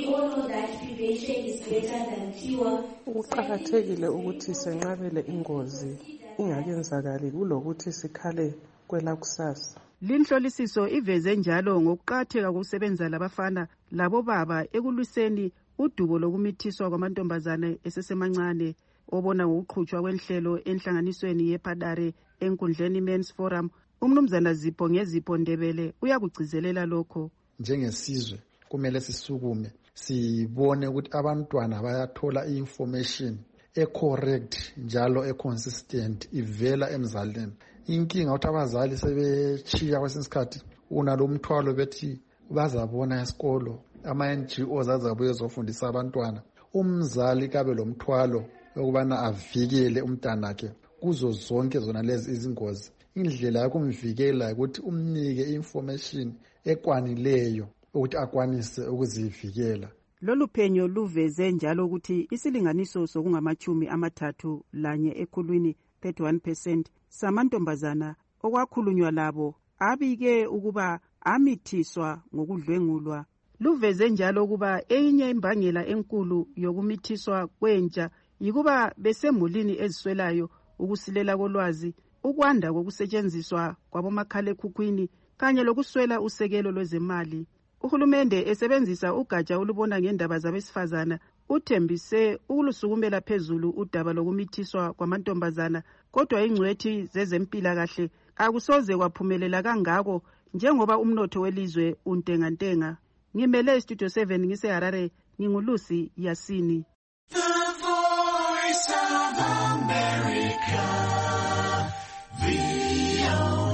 Ukuqakathekile ukuthi senqabele ingozi ingakenzakali kulokuthi sikhale kwelakusasa. Linhlolisiso iveze njalo ngokuqatheka kokusebenza labafana labo baba ekulwiseni udubo lokumithiswa kwamantombazane esesemancane, obona ngokuqhutshwa kwenhlelo enhlanganisweni yePadare enkundleni Men's Forum. Umnumzana Zipho ngezipho Ndebele uyakugcizelela lokho. Njengesizwe kumele sisukume sibone ukuthi abantwana bayathola i-information e-correct njalo e-consistent ivela emzalini. Inkinga ukuthi abazali sebechiya kwesinye isikhathi unalo mthwalo bethi bazabona esikolo ama-N G Os azabuye ezofundisa abantwana. Umzali kabe lo mthwalo ukubana avikele umntanakhe kuzo zonke zona lezi izingozi. Indlela yokumvikela ukuthi umnike i-information ekwanileyo ukuthi akwanise ukuzivikela. Lolu phenyo luveze njalo ukuthi isilinganiso sokungamachumi amathathu lanye ekhulwini thirty-one percent samantombazana okwakhulunywa labo abike ukuba amithiswa ngokudlwengulwa. Luveze njalo ukuba eyinye imbangela enkulu yokumithiswa kwentsha yikuba besemulini eziswelayo, ukusilela kolwazi, ukwanda kokusetshenziswa kwabomakhalekhukhwini kanye lokuswela usekelo lwezemali. Uhulumende esebenzisa ugatsha olubona ngendaba zabesifazana uthembise ukulusukumela phezulu udaba lokumithiswa kwamantombazana, kodwa ingcwethi zezempilakahle akusoze kwaphumelela kangako njengoba umnotho welizwe untengantenga. Ngimele iStudio seven ngiseHarare, ngingulusi Yasini. The Voice of America, V O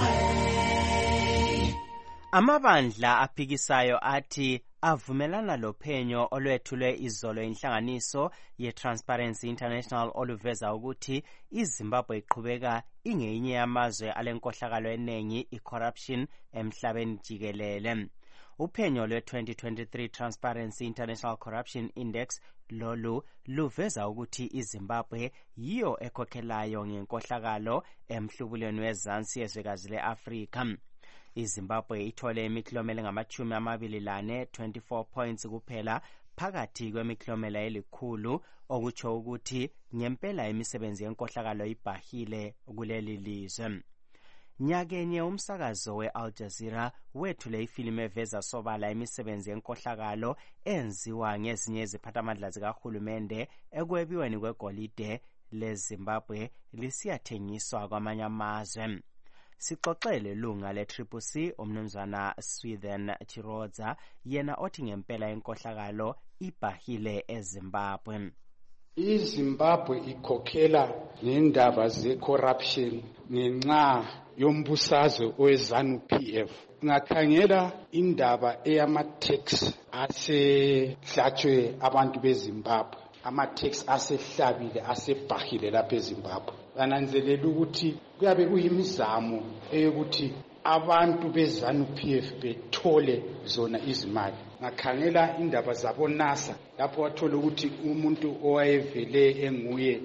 A. Amabandla aphikisayo athi avumelana lophenyo olwethulwe izolo inhlanganiso ye-Transparency International oluveza ukuthi iZimbabwe iqhubeka ingeyinye yamazwe alenkohlakalo eningi i-corruption emhlabeni jikelele. Uphenyo lwe-twenty twenty-three Transparency International Corruption Index lolu luveza ukuthi iZimbabwe yiyo ekhokhelayo ngenkohlakalo emhlubulweni wezansi yezwekazi le-Afrika. iZimbabwe ithole imiklomelo ngamachumi amabili lane twenty-four points kuphela phakathi kwemiklomelo elikhulu, okutsho ukuthi ngempela imisebenzi yenkohlakalo ibhahile kuleli lizwe. Nyakenye umsakazo we-Al Jazeera wethule ifilimu eveza sobala imisebenzi yenkohlakalo enziwa ngezinye iziphathamandla zikahulumende ekwebiweni kwegolide leZimbabwe lisiyathengiswa kwamanye amazwe. Sixoxele lunga le-Triple C umnumzana Swithen Chirodza yena othi ngempela inkohlakalo ibhahile eZimbabwe. iZimbabwe ikhokhela ngendaba ze-corruption ngenxa yombusazwe owe-ZANU P F. Ngakhangela indaba eyama-tax asehlatshwe abantu beZimbabwe, ama-tax asehlabile asebhahile lapha eZimbabwe. Bananzelela ukuthi kuyabe kuyimizamo eyokuthi abantu beZANU P F bethole zona izimali. Ngakhangela indaba zabo NASA lapho wathola ukuthi umuntu owayevele enguye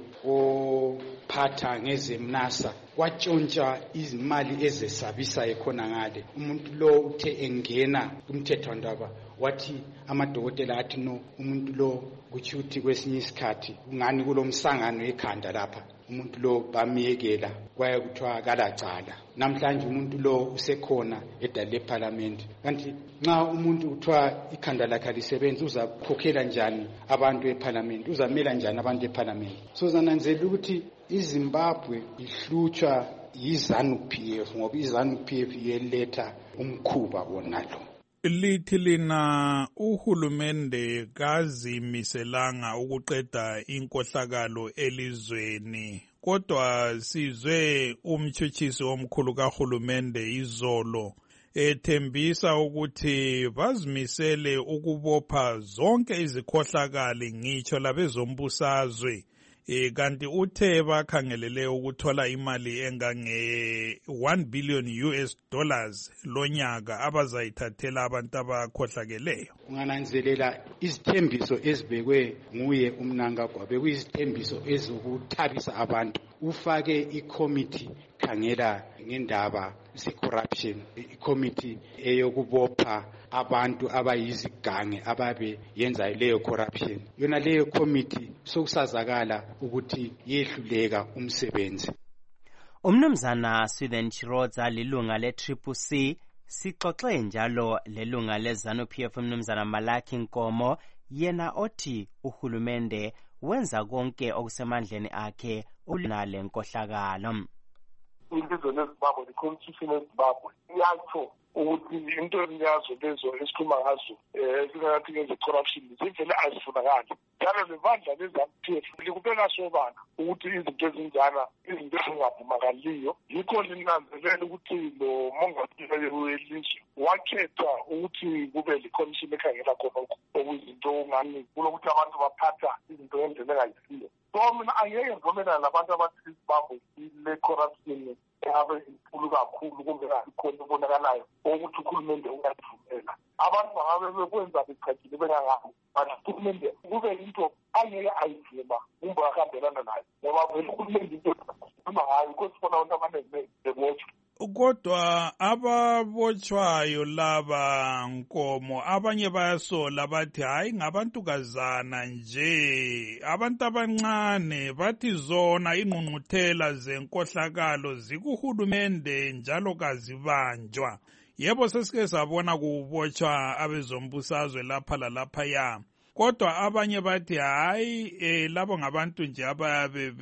ophatha ngezemnasa watshontsha izimali ezesabisa ekhona ngale. Umuntu lo uthe engena kumthethwandaba wathi amadokotela athi no, umuntu lo kuthi uthi kwesinye isikhathi ungani kulomsangano ekhanda lapha, umuntu lo bamiyekela kwaye kuthiwa kalacala. Namhlanje umuntu lo usekhona edale leParliament. Kanti nxa umuntu kuthiwa ikhanda lakhe lisebenza uzakhokhela njani abantu eParliament, uzamela njani abantu eParliament? So zananzela ukuthi iZimbabwe ihlutshwa yiZANU P F ngoba iZANU P F yeletha umkhuba wonalo. Lithi lina uhulumende kazimiselanga ukuqeda inkohlakalo elizweni, kodwa sizwe umtshutshisi omkhulu kahulumende izolo ethembisa ukuthi bazimisele ukubopha zonke izikhohlakali ngitsho labezombusazwe. E, kanti uthe bakhangelele ukuthola imali engange one billion U S dollars lonyaka abazayithathela abantu abakhohlakeleyo. Ungananzelela izithembiso ezibekwe nguye uMnangagwa bekuyizithembiso ezokuthabisa abantu. Ufake i-committee khangela ngendaba ze-corruption, i-committee eyokubopha abantu abayizigange ababe yenza leyo corruption. Yona leyo committee sokusazakala ukuthi yehluleka umsebenzi. Umnumzana Swithen Chirodza lilunga le-Triple C sixoxe njalo lelunga leZANU P F umnumzana Malaki Nkomo yena othi uhulumende wenza konke okusemandleni akhe ukunale nkohlakalo. Ilizwe leZimbabwe, the constitution of Zimbabwe iyatsho ukuthi into ezinyazo lezo esikhuluma ngazo ezingathi ngeze-corruption zivele azifunakali. Njalo lebandla le-ZANU-P F likubeka sobala ukuthi izinto ezinjana, izinto ezingavumakaliyo. Yikho linanzelela ukuthi lo mongameli welizwe wakhetha ukuthi kube likhomishini ekhangela khona okuyizinto ongani kulokuthi abantu baphatha izinto ngendlela engayisiyo. So mina angeke ngivumelana nabantu abathi izimbabwe ile-corruption engabe inkulu kakhulu kumbe ikhona ebonakalayo ukuthi uhulumende ungayivumela. Abantu bangabe bekwenza becatshile bengangani, but uhulumende kube into angeke ayivuma kumbe akahambelana nayo, ngoba vele uhulumende into uma ngayo ukuthi sibona abantu abaningi bebotshwa. Kodwa ababotshwayo laba Nkomo abanye bayasola bathi hayi ngabantukazana nje, abantu abancane, bathi zona ingqungquthela zenkohlakalo zikuhulumende njalo kazibanjwa. Yebo sesike sabona kubotshwa abezombusazwe lapha lalaphaya, kodwa abanye bathi hayi eh, labo ngabantu nje abayabe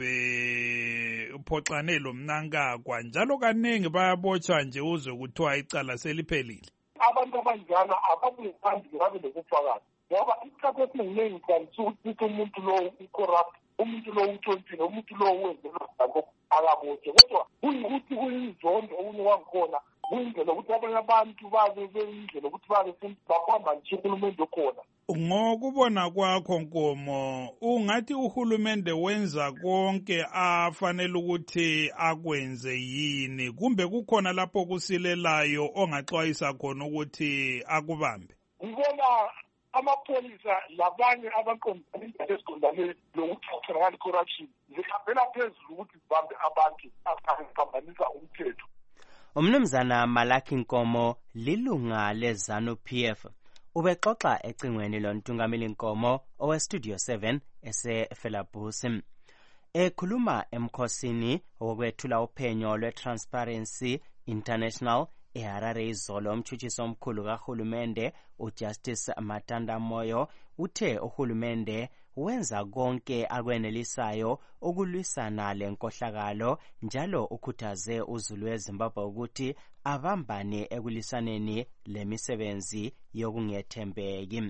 bephoxane lo mnankagwa, njalo kaningi bayabotshwa nje uzwe kuthiwa icala seliphelile. Abantu abanjalo abangekhambi babe lokufakazi, ngoba isikhathi esiningi kanti ukuthi umuntu lo ucorrupt, umuntu lo utshontshile, umuntu lo wenze lokho akabotshwe, kodwa kuyikuthi kuyizondo okunye wangikhona kuyindlela ukuthi abanye abantu babe beyindlela ukuthi babe bakhamba nje uhulumende okhona. Ngokubona kwakho Nkomo, ungathi uhulumende wenza konke afanele ukuthi akwenze yini, kumbe kukhona lapho kusilelayo ongaxwayisa khona ukuthi akubambe? Ngibona amapholisa labanye abaqondana indlela eziqondane lokuthathela corruption zihambela phezulu ukuthi zibambe abantu abaphambanisa umthetho. Umnumzana Malaki Nkomo lilunga le-ZANU-P F ubexoxa ecingweni lontungameli Nkomo owe-Studio seven ese-Felabhusi. Ekhuluma emkhosini wokwethula uphenyo lwe-Transparency International eHarare izolo, umtshutshisi omkhulu kahulumende uJustice Matanda Moyo uthe uhulumende wenza konke akwenelisayo ukulwisana lenkohlakalo, njalo ukhuthaze uzulu weZimbabwe ukuthi abambane ekulisaneni lemisebenzi yokungethembeki.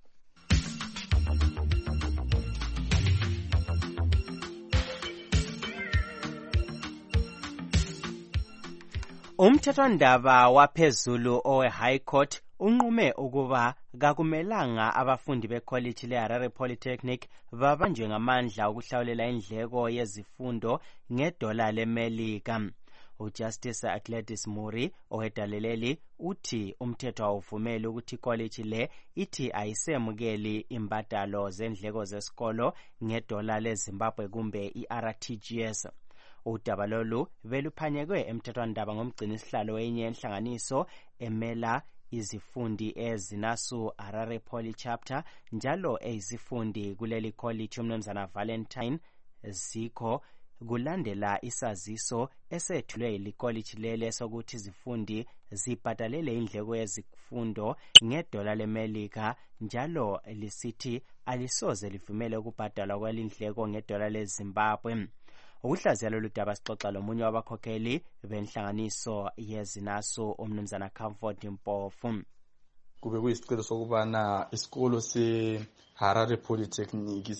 Umthethwandaba waphezulu owe-High Court unqume ukuba kakumelanga abafundi bekholeji le-Harare Polytechnic babanjwe ngamandla ukuhlawulela indleko yezifundo ngedola leMelika. uJustice Gladys Muri owedaleleli uthi umthetho awuvumeli ukuthi ikholeji le ithi ayisemukeli imbadalo zendleko zesikolo ngedola leZimbabwe kumbe i-R T G S. Udaba lolu beluphanyekwe emthethwandaba ngomgcinisihlalo wenye enhlanganiso emela izifundi ezinasu Harare Poly chapter njalo ezifundi kuleli college umnumzana Valentine Zikho, kulandela isaziso esethulwe licollege lele sokuthi izifundi zibhadalele indleko yezifundo ngedola leMelika, njalo lisithi alisoze livumele ukubhadalwa kwalindleko ngedola leZimbabwe. Ukuhlaziya lolu daba sixoxa lomunye wabakhokheli benhlanganiso yezinasu umnumzana Comfort Mpofu. Kube kuyisicelo sokubana isikolo se-Harare Polytechnic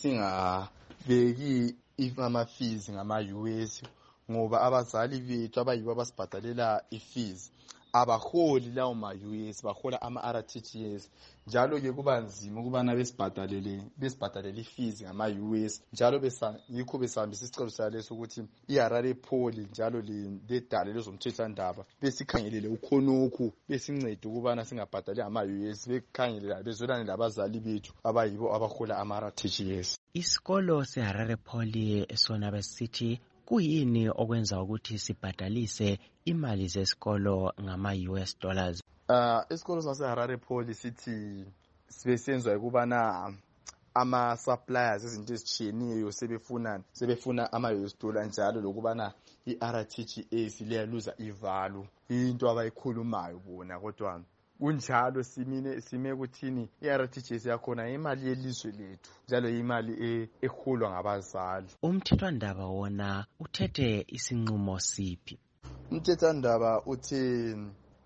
singabeki ama-fees ngama-U S ngoba abazali bethu abayibo abasibhadalela i-fees abaholi lawo ma-U S, bahola ama-R T G S. Njalo-ke kuba nzima ukubana besibhadalele besibhadalele i-fees ngama-U S, njalo yikho besihambisa isicelo saleso ukuthi i-Harare Poly njalo ledale lezomthethwandaba besikhangelele ukhonokhu besincede ukubana singabhadali ngama-U S, bekhangelele bezolane labazali bethu abayibo abahola ama-R T G S. Isikolo se-Harare Poly sona besithi kuyini okwenza ukuthi sibhadalise imali zesikolo ngama-U S dollars? Uh, isikolo sase-Harare Poly sithi sibesenzwa ukubana ama-suppliers izinto ezitshiyeneyo sebefuna sebefuna ama-U S dollar, njalo lokubana i-R T G S liyaluza ivalue, into abayikhulumayo bona. Kodwa kunjalo simine sime kuthini i-R T G S yakhona imali yelizwe lethu, njalo imali eholwa ngabazali. Umthethwandaba wona uthethe isinqumo siphi? Umthethwandaba uthi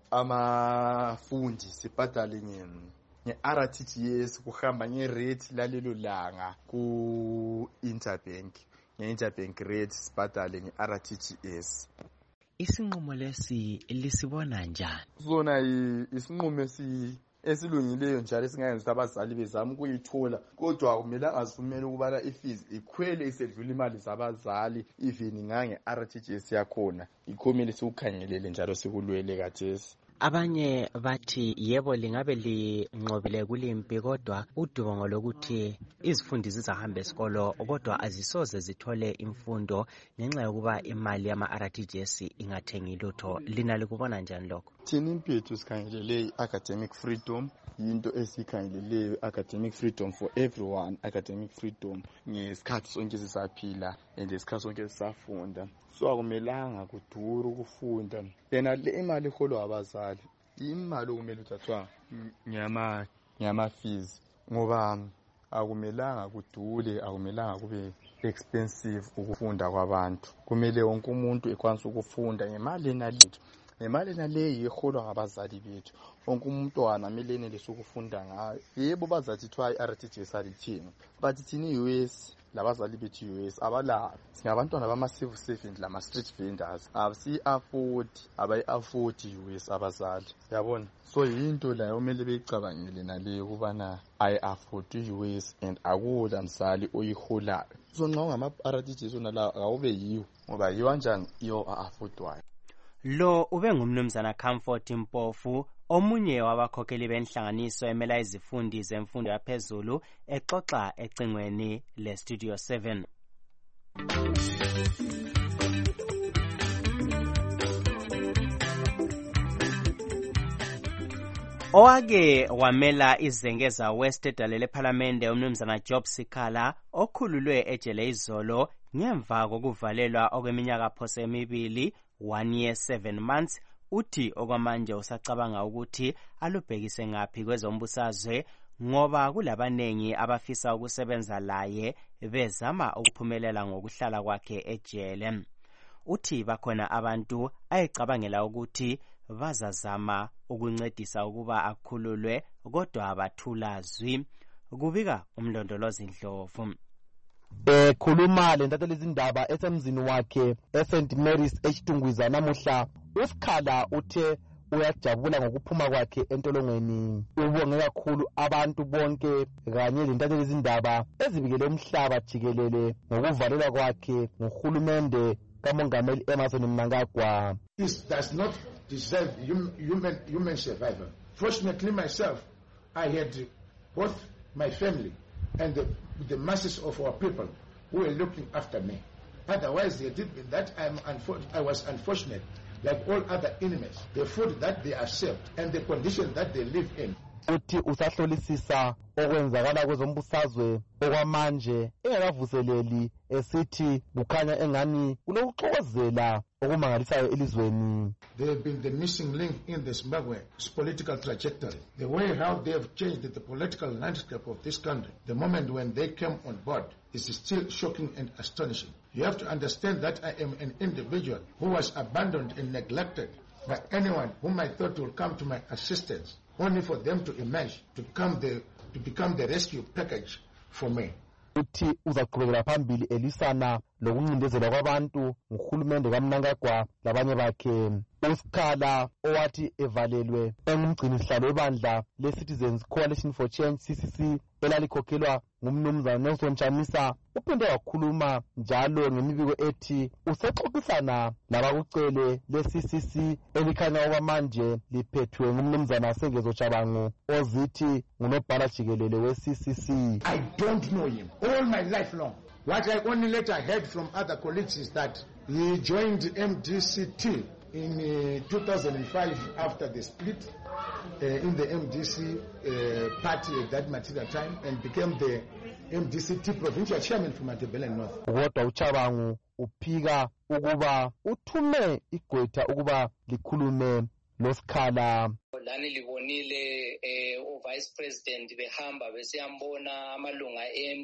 amafundi sibhadale nge-R T G S kuhamba nge-rate lalelo langa ku-interbank nge-interbank rate sibhadale nge-R T G S. Isinqumo lesi lisibona njani? Sona isinqumo esi esilungileyo njalo esingayenza ukuthi abazali bezama ukuyithola, kodwa kumele azivumele ukubana ifees ikhwele isedlula imali zabazali even ngange-R T G S yakhona. Yikho kumele sikukhangelele njalo sikulwele kathesi. Abanye bathi yebo lingabe linqobile kulimpi, kodwa udubongo lokuthi izifundi zizahamba esikolo kodwa azisoze zithole imfundo ngenxa yokuba imali yama-R T G S ingathengi lutho. Lina likubona njani lokho? Thina impethu sikhangelele academic freedom, yinto esikhangeleleyo academic freedom for everyone, academic freedom ngesikhathi sonke sisaphila and ngesikhathi sonke sisafunda. So akumelanga kuduru ukufunda. Yena le imali eholwa abazali imali okumele uthathwa nyama nyama fees, ngoba akumelanga kudule, akumelanga kube expensive ukufunda kwabantu. Kumele wonke umuntu ekwanisa ukufunda ngemali enaleyo. Nemali naleyo eholwa abazali bethu. Wonke umntwana kumele enelise ukufunda ngayo. Yebo bazathi thwa i-R T G S alithini, but thina i-U S labazali bethu i-U S abalayo. Singabantwana bama-civil servant lama-street vendors, abasi-afford abayi-afford i-U S abazali, yabona. So yinto la kumele beyicabangele naleyo ukubana ayi-afford i-U S and akula mzali oyiholayo. So nxa ungama-R T G S ona lawo akube yiwo, ngoba yiwo njani iyo a-affordwayo. Lo ube ngumnumzana Comfort Mpofu, omunye wabakhokheli benhlanganiso emela izifundi zemfundo yaphezulu, exoxa ecingweni le Studio seven. Owake wamela izengeza West edalele parliamente umnumzana Job Sikala okhululwe ejele izolo ngemva kokuvalelwa okweminyaka phose emibili, one year seven months, uthi okwamanje usacabanga ukuthi alubhekise ngaphi kwezombusazwe ngoba kulabanengi abafisa ukusebenza laye bezama ukuphumelela ngokuhlala kwakhe ejele. Uthi bakhona abantu ayicabangela ukuthi bazazama ukuncedisa ukuba akhululwe kodwa abathula zwi. Kubika umlondolozi Ndlovu. Ekhuluma lentatheli izindaba esemzini wakhe eSaint Mary's eChitungwiza namuhla, uSikhala uthe uyajabula ngokuphuma kwakhe entolongweni. Ubonge kakhulu abantu bonke kanye lentatheli izindaba ezibikele umhlaba jikelele ngokuvalelwa kwakhe nguhulumende kaMongameli Emmerson Mnangagwa. This does not deserve human, human survival. Fortunately myself, I had both my family and the, the masses of our people who were looking after me. Otherwise, they did that. I'm I was unfortunate, like all other enemies. The food that they accept and the conditions that they live in. Uthi usahlolisisa okwenzakala kwezombusazwe okwamanje engakavuseleli, esithi kukhanya engani kunokuxokozela okumangalisayo elizweni. They have been the missing link in the Zimbabwe's political trajectory. The way how they have changed the political landscape of this country, the moment when they came on board, is still shocking and astonishing. You have to understand that I am an individual who was abandoned and neglected by anyone whom I thought would come to my assistance, only for them to emerge, to become the, to become the rescue package for me. Uthi uzaqhubekela phambili elisana lokuncindezela kwabantu nguhulumende kaMnangagwa labanye bakhe. uSikhala owathi evalelwe engumgcini sihlalo webandla le-Citizens Coalition for Change C C C elalikhokhelwa ngumnumzana Nelson Chamisa, uphinde wakhuluma njalo ngemibiko ethi usexoxisana labakucele le-C C C elikhanya okwamanje liphethwe ngumnumzana Sengezo Chabangu ozithi ngunobhala jikelele we-C C C. I don't know him all my life long. What I only later heard from other colleagues is that he joined M D C T in uh, two thousand five after the split uh, in the M D C uh, party at that material time and became the M D C T provincial chairman for Matabele North. Kodwa uChabangu uphika ukuba uthume igqwetha ukuba likhulume loSikhala. lani libonile eh vice president behamba besiyambona amalunga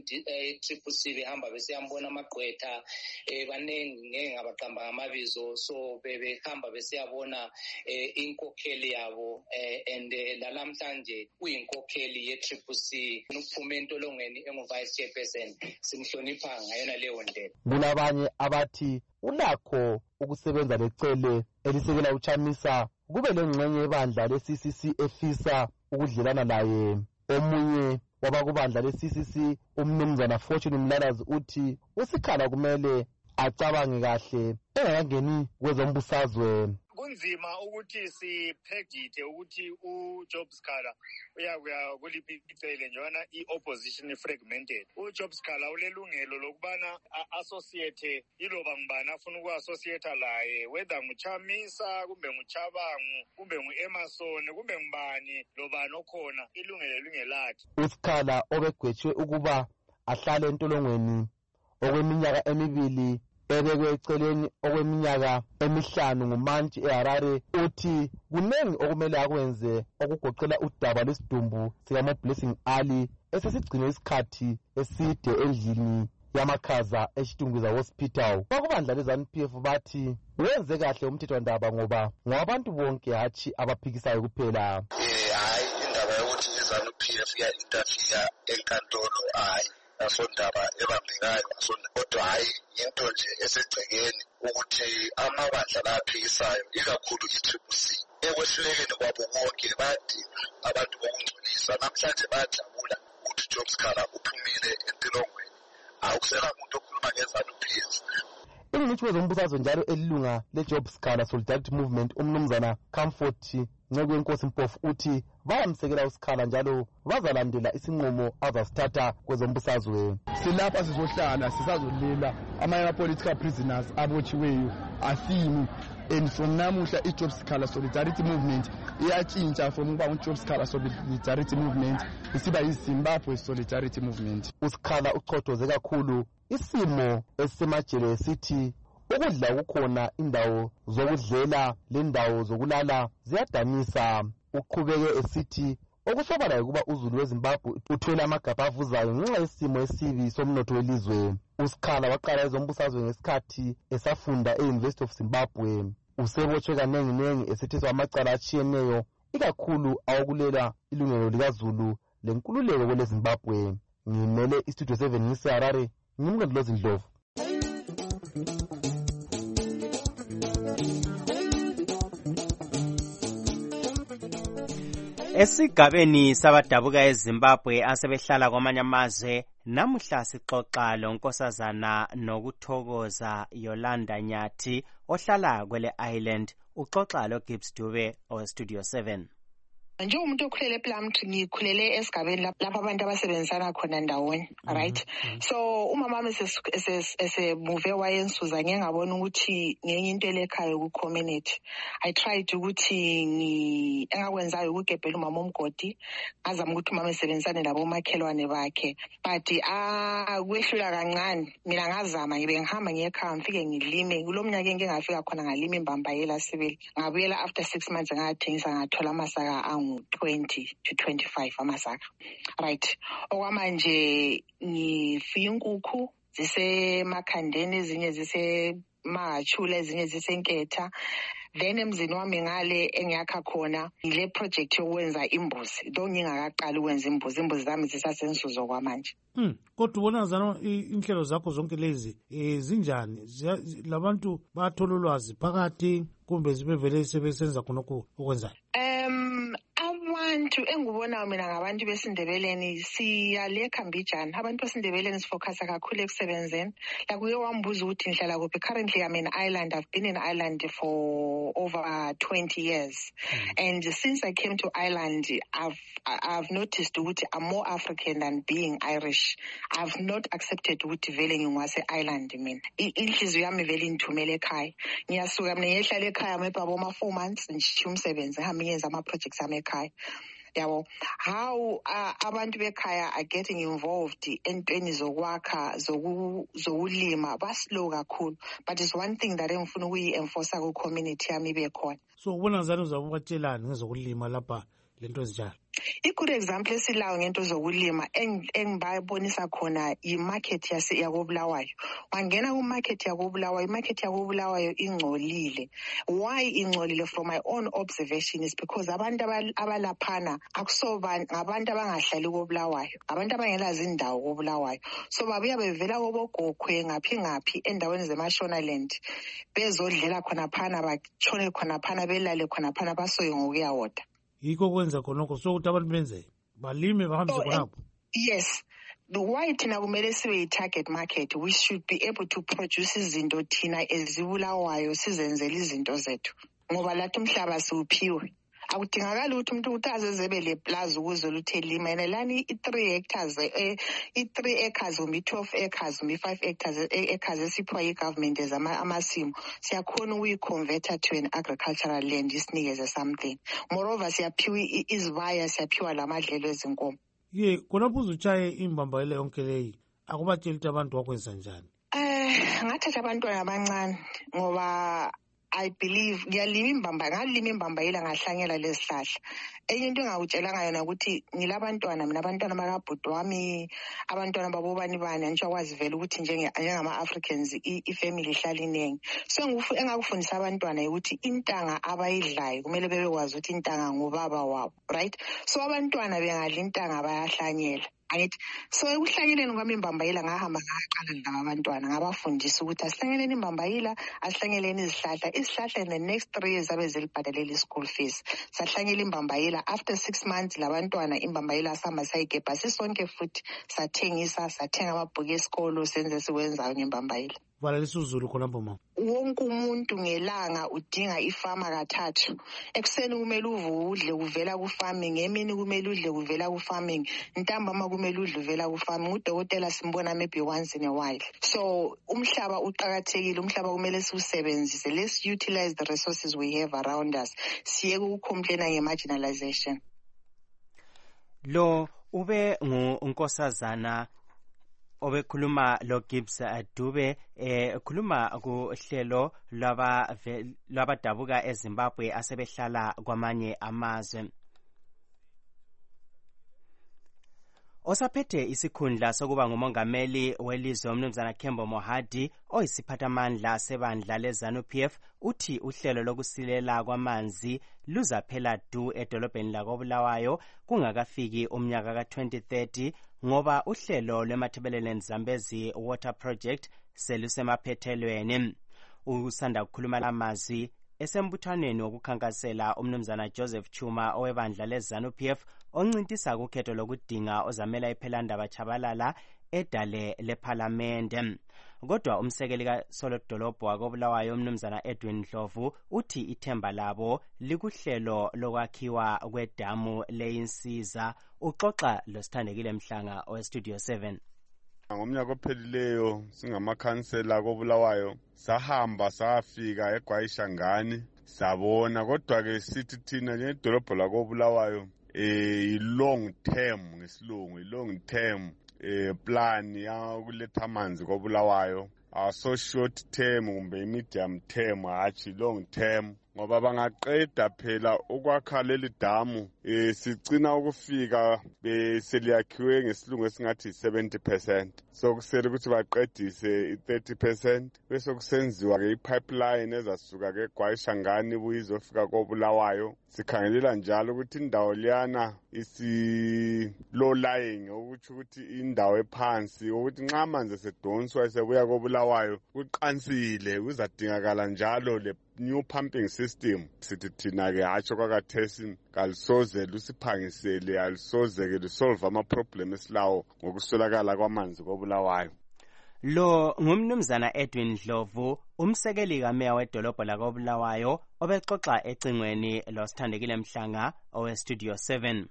e triple C behamba besiyambona amagqwetha eh baningi ngeke ngabaqamba ngamabizo so bebehamba besiyabona eh inkokheli yabo eh and lalamhlanje uyinkokheli ye triple C ukuphume entolongweni engu vice chairperson simhlonipha ngayona leyo ndlela. Kulabanye abathi ulakho ukusebenza lecele elisekela uChamisa kube lengxenye yebandla le-C C C efisa ukudlelana naye. Omunye wabakubandla le-C C C umnumzana Fortune Mlalazi uthi uSikhala kumele acabange kahle engakangeni kwezombusazwe. Kunzima ukuthi siphegithe ukuthi uJob Sikhala uyakuya kuliphi icele njana i-opposition fragmented. uJob Sikhala ulelungelo lokubana associate iloba ngibani afuna uku-associate laye whether nguChamisa kumbe nguChabangu kumbe ngu-Emerson kumbe ngibani lobani okhona ilungelo lingelakhe. uSikhala obegwetshwe ukuba ahlale entolongweni okweminyaka emibili ebekwe eceleni okweminyaka emihlanu ngumantshi eHarare uthi kunengi okumele akwenze okugoqela udaba lwesidumbu sikaMoblessing Ali esesigcine isikhathi eside endlini yamakhaza eShitungwiza Hospital. Bakubandla leZANU P F bathi wenze kahle umthethwandaba ngoba ngabantu bonke hatshi abaphikisayo kuphela. Eh hayi indaba yokuthi iZANU P F ya interfere enkantolo hayi asondaba ebambekayo asonda kodwa hayi into nje esegcekeni ukuthi amabandla laphikisayo ikakhulu i-Triple C ekwehlulekeni kwabo bonke badinga abantu bokungcolisa. Namhlanje bayajabula ukuthi Job Sikhala uphumile entilongweni awukusela umuntu okhuluma ngeZANU P F. Ingcitshi wezombusazwe njalo elilunga leJob Sikhala Solidarity Movement umnumzana Comfort Nceke Nkosi Mpofu uthi bayamsekela uSikhala njalo bazalandela isinqumo azasithatha kwezombusazwe. Silapha sizohlala sisazolila amanye political prisoners abotshiweyo asimi and from namuhla iJob Sikhala Solidarity Movement iyatshintsha from ukuba uJob Sikhala Solidarity Movement isiba yiZimbabwe Solidarity Movement. uSikhala uqothoze kakhulu isimo esisemajele sithi ukudla kukhona indawo zokudlela lendawo zokulala ziyadanisa. Uqhubeke esithi okusobala ukuba uzulu weZimbabwe uthwele amagabha avuzayo ngenxa yesimo esibi somnotho welizwe. uSikhala waqala ezombusazwe ngesikhathi esafunda e-University of Zimbabwe. Usebotshwe kanengi nengi esetheswa amacala atshiyeneyo ikakhulu awokulela ilungelo likaZulu lenkululeko kwele Zimbabwe. Ngimele iStudio seven ngiseHarare ngimkandlozi Ndlovu. Esigabeni sabadabuka eZimbabwe asebehlala kwamanye amazwe namuhla sixoxa lonkosazana nokuthokoza Yolanda Nyathi ohlala kwele island uxoxa lo Gibbs Dube o Studio seven. Njengomuntu okhulele ePlumtree ngikhulele esigabeni lapha abantu abasebenzisana khona ndawonye, right? So umama wami esemuve wayensuza ngeke ngabona ukuthi ngenye into elekhaya ku community. I tried ukuthi ngi engakwenzayo ukugebhela umama omgodi ngazama ukuthi umama esebenzisane labo makhelwane bakhe. But ah kwehlula kancane mina ngazama ngibe ngihamba ngekhaya ngifike ngilime kulomnyaka engeke ngafika khona ngalima imbambayela sibili. Ngabuyela after six months ngathengisa ngathola amasaka twenty to twenty-five amasaka, right? Okwamanje ngifuye inkukhu zisemakhandeni ezinye zisemahachula ezinye zisenketha. Then emzini wami ngale engiyakha khona ile project yokwenza imbuzi though ngingakaqali ukwenza imbuzi imbuzi zami zisasensuzo kwamanje. Mm kodwa ubona zana inhlelo zakho zonke lezi eh zinjani labantu bathola ulwazi phakathi kumbe zibe vele sebesenza khonokho okwenzayo? Um abantu engubona mina ngabantu besindebeleni siyalekha mbijana abantu besindebeleni sifocusa kakhulu ekusebenzeni la kuye wambuza ukuthi ngihlala kuphi. Currently I'm in Ireland. I've been in Ireland for over twenty years. Mm. And since I came to Ireland I've I've noticed ukuthi I'm more African than being Irish. I've not accepted ukuthi vele ngingwase Ireland mina inhliziyo yami vele inthumele ekhaya ngiyasuka mina ngihlala ekhaya maybe abo ma four months ngishiya umsebenzi ngihamba ngenza ama projects ami ekhaya. yabo how uh, abantu bekhaya are getting involved entweni zokwakha zoku zokulima baslow kakhulu, but it's one thing that engifuna ukuyi-enforce ku-community yami ibe khona. So ubona zani uzabubatshelani ngezokulima lapha lento ezinjalo? I-good example esilayo ngento zokulima engibabonisa khona i-market yakobulawayo. Wangena ku-market yakobulawayo, i-market yakobulawayo ingcolile. Why ingcolile? From my own observation is because abantu abalaphana akusoba ngabantu abangahlali kobulawayo, abantu abangelazi indawo kobulawayo. So babuya bevela kobogokhwe ngaphi ngaphi endaweni zemashonaland bezodlela khona phana, batshone khona phana, belale khona phana, basoye ngokuyawoda. Yiko kwenza khonoko sokuthi abantu benze balime bahambise khonapho. Yes, the why thina kumele sibe i-target market. We should be able to produce izinto thina ezibulawayo sizenzele izinto zethu ngoba lathi umhlaba siwuphiwe. Akudingakala ukuthi umuntu ukuthi azezebe le plaza ukuze luthe lima and lani i-three hectares eh, i-three acres umi twelve acres umi five hectares acres esiphiwa yi-government as amasimu siyakhona ukuyi-converta to an agricultural land isinikeze something. Moreover siyaphiwa izibaya, siyaphiwa lamadlelo ezinkomo. Ye khonapho uzutshaye imbambayela yonke leyi akubatsheli ukuthi abantu wakwenza njani? Eh ngathatha abantwana abancane ngoba I believe ngiyalima imbamba, ngalima imbambayela ngahlanyela lezihlahla. Enye into engawutshelanga yona ukuthi ngilabantwana mina, abantwana bakabhuti wami, abantwana babobani bani, angisho kwazi vele ukuthi njengama-Africans i-family ihlala iningi. So engakufundisa abantwana ukuthi intanga abayidlayo kumele bebekwazi ukuthi intanga ngubaba wabo, right? So abantwana bengadla intanga bayahlanyela. Angithi so ekuhlanyeleni kwami imbambayila ngahamba ngaqala ngaba abantwana ngabafundisa ukuthi asihlanyeleni imbambayila, asihlanyeleni izihlahla izihlahla in the next three years abe zilibhadalela i-school fees. Sahlanyela imbambayila, after six months labantwana imbambayila sahamba sayigebha sisonke futhi sathengisa, sathenga amabhuku esikolo, senze sikwenzayo ngimbambayila. Valalisa uZulu khonapho mama. Wonke umuntu ngelanga udinga ifama kathathu. Ekuseni kumele uvuke udle kuvela ku-farming, emini kumele udle kuvela ku-farming, ntambama kumele udle uvela ku-farming. Udokotela simbona maybe once in a while. So umhlaba uqakathekile, umhlaba kumele siwusebenzise. Let's utilize the resources we have around us. Siyeke ukucomplaina nge-marginalization. Lo ube ngunkosazana obekhuluma lo Gibbs Dube eh khuluma kuhlelo lwaba lwabadabuka eZimbabwe asebehlala kwamanye amazwe. Osaphethe isikhundla sokuba ngumongameli welizwe uMnumzana Kembo Mohadi oyisiphathamandla sebandla leZANU-P F uthi uhlelo lokusilela kwamanzi luzaphela du edolobheni lakobulawayo kungakafiki umnyaka ka twenty thirty ngoba uhlelo lweMatabeleland Zambezi Water Project selusemaphethelweni. Usanda kukhuluma lamazwi esembuthaneni wokukhankasela uMnumzana Joseph Chuma owebandla leZANU-P F oncintisa kukhetho lokudinga ozamela iphelandaba Chabalala edale lephalamende. Kodwa umsekeli kaSolodolobho wakobulawayo uMnumzana Edwin Ndlovu uthi ithemba labo likuhlelo lokwakhiwa kwedamu leyinsiza. Uxoxa loSithandekile Mhlanga oweStudio seven. Ngomnyaka ophelileyo singamakhansela kobulawayo sahamba safika eGwayishangani sabona, kodwa ke sithi thina njengedolobho lakobulawayo eh long term ngesilungu long term eh plan ya kuletha amanzi kobulawayo, aso short term kumbe medium term hatshi long term, ngoba bangaqeda phela ukwakha leli damu eh sicina ukufika beseliyakhiwe ngesilungu esingathi seventy percent. So kusele ukuthi baqedise thirty percent bese kusenziwa ke ipipeline ezasuka ke eGwayishangani buyizofika kobulawayo. Sikhangelela njalo ukuthi indawo liyana isi low lying, ukuthi ukuthi indawo ephansi, ukuthi nxa amanzi esedonswa esebuya kobulawayo kuqansile, kuzadingakala njalo le new pumping system. Sithi thina ke hatsho kwakathesi kalisoze lusiphangisele, alisoze ke lisolve ama problem esilawo ngokuswelakala kwamanzi kobulawayo. Lo ngumnumzana Edwin Ndlovu, umsekeli kameya wedolobho lakobulawayo obexoxa ecingweni loSithandekile Mhlanga oweStudio seven.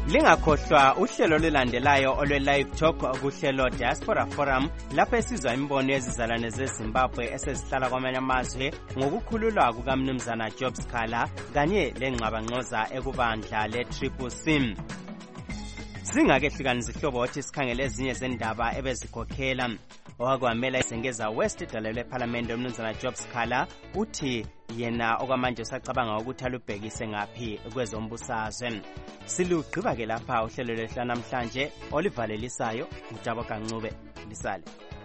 Lingakhohlwa uhlelo olulandelayo olwe-Live Talk kuhlelo Diaspora Forum lapho esizwa imbono yezizalwane zeZimbabwe esezihlala kwamanye amazwe ngokukhululwa kukaMnumzana Job Sikhala kanye lengxabangxoza ekubandla le-Triple C. Singake hlukani zihlobo othi sikhangele ezinye zendaba ebezikhokhela owakwamela isengeza West idalelwe eParliament uMnumzana Job Sikhala uthi yena okwamanje usacabanga ukuthi alubhekise ngaphi kwezombusazwe. Silugqiba ke lapha uhlelo lwehla namhlanje olivalelisayo uJabo Kancube lisale.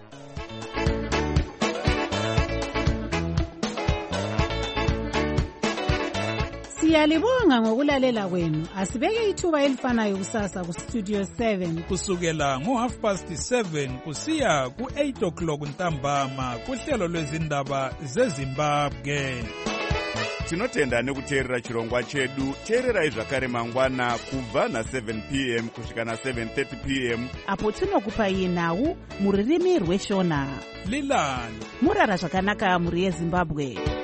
Siyalibonga ngokulalela kwenu. Asibeke ithuba elifanayo kusasa ku Studio seven kusukela ngo half past seven kusiya ku eight o'clock ntambama kuhlelo lwezindaba zeZimbabwe. Tinotenda nekuteerera chirongwa chedu. Teererai zvakare mangwana kubva na seven p m kusvika na seven thirty p m apo tinokupai nhau muririmi rweshona. Lilani murara zvakanaka muri yeZimbabwe.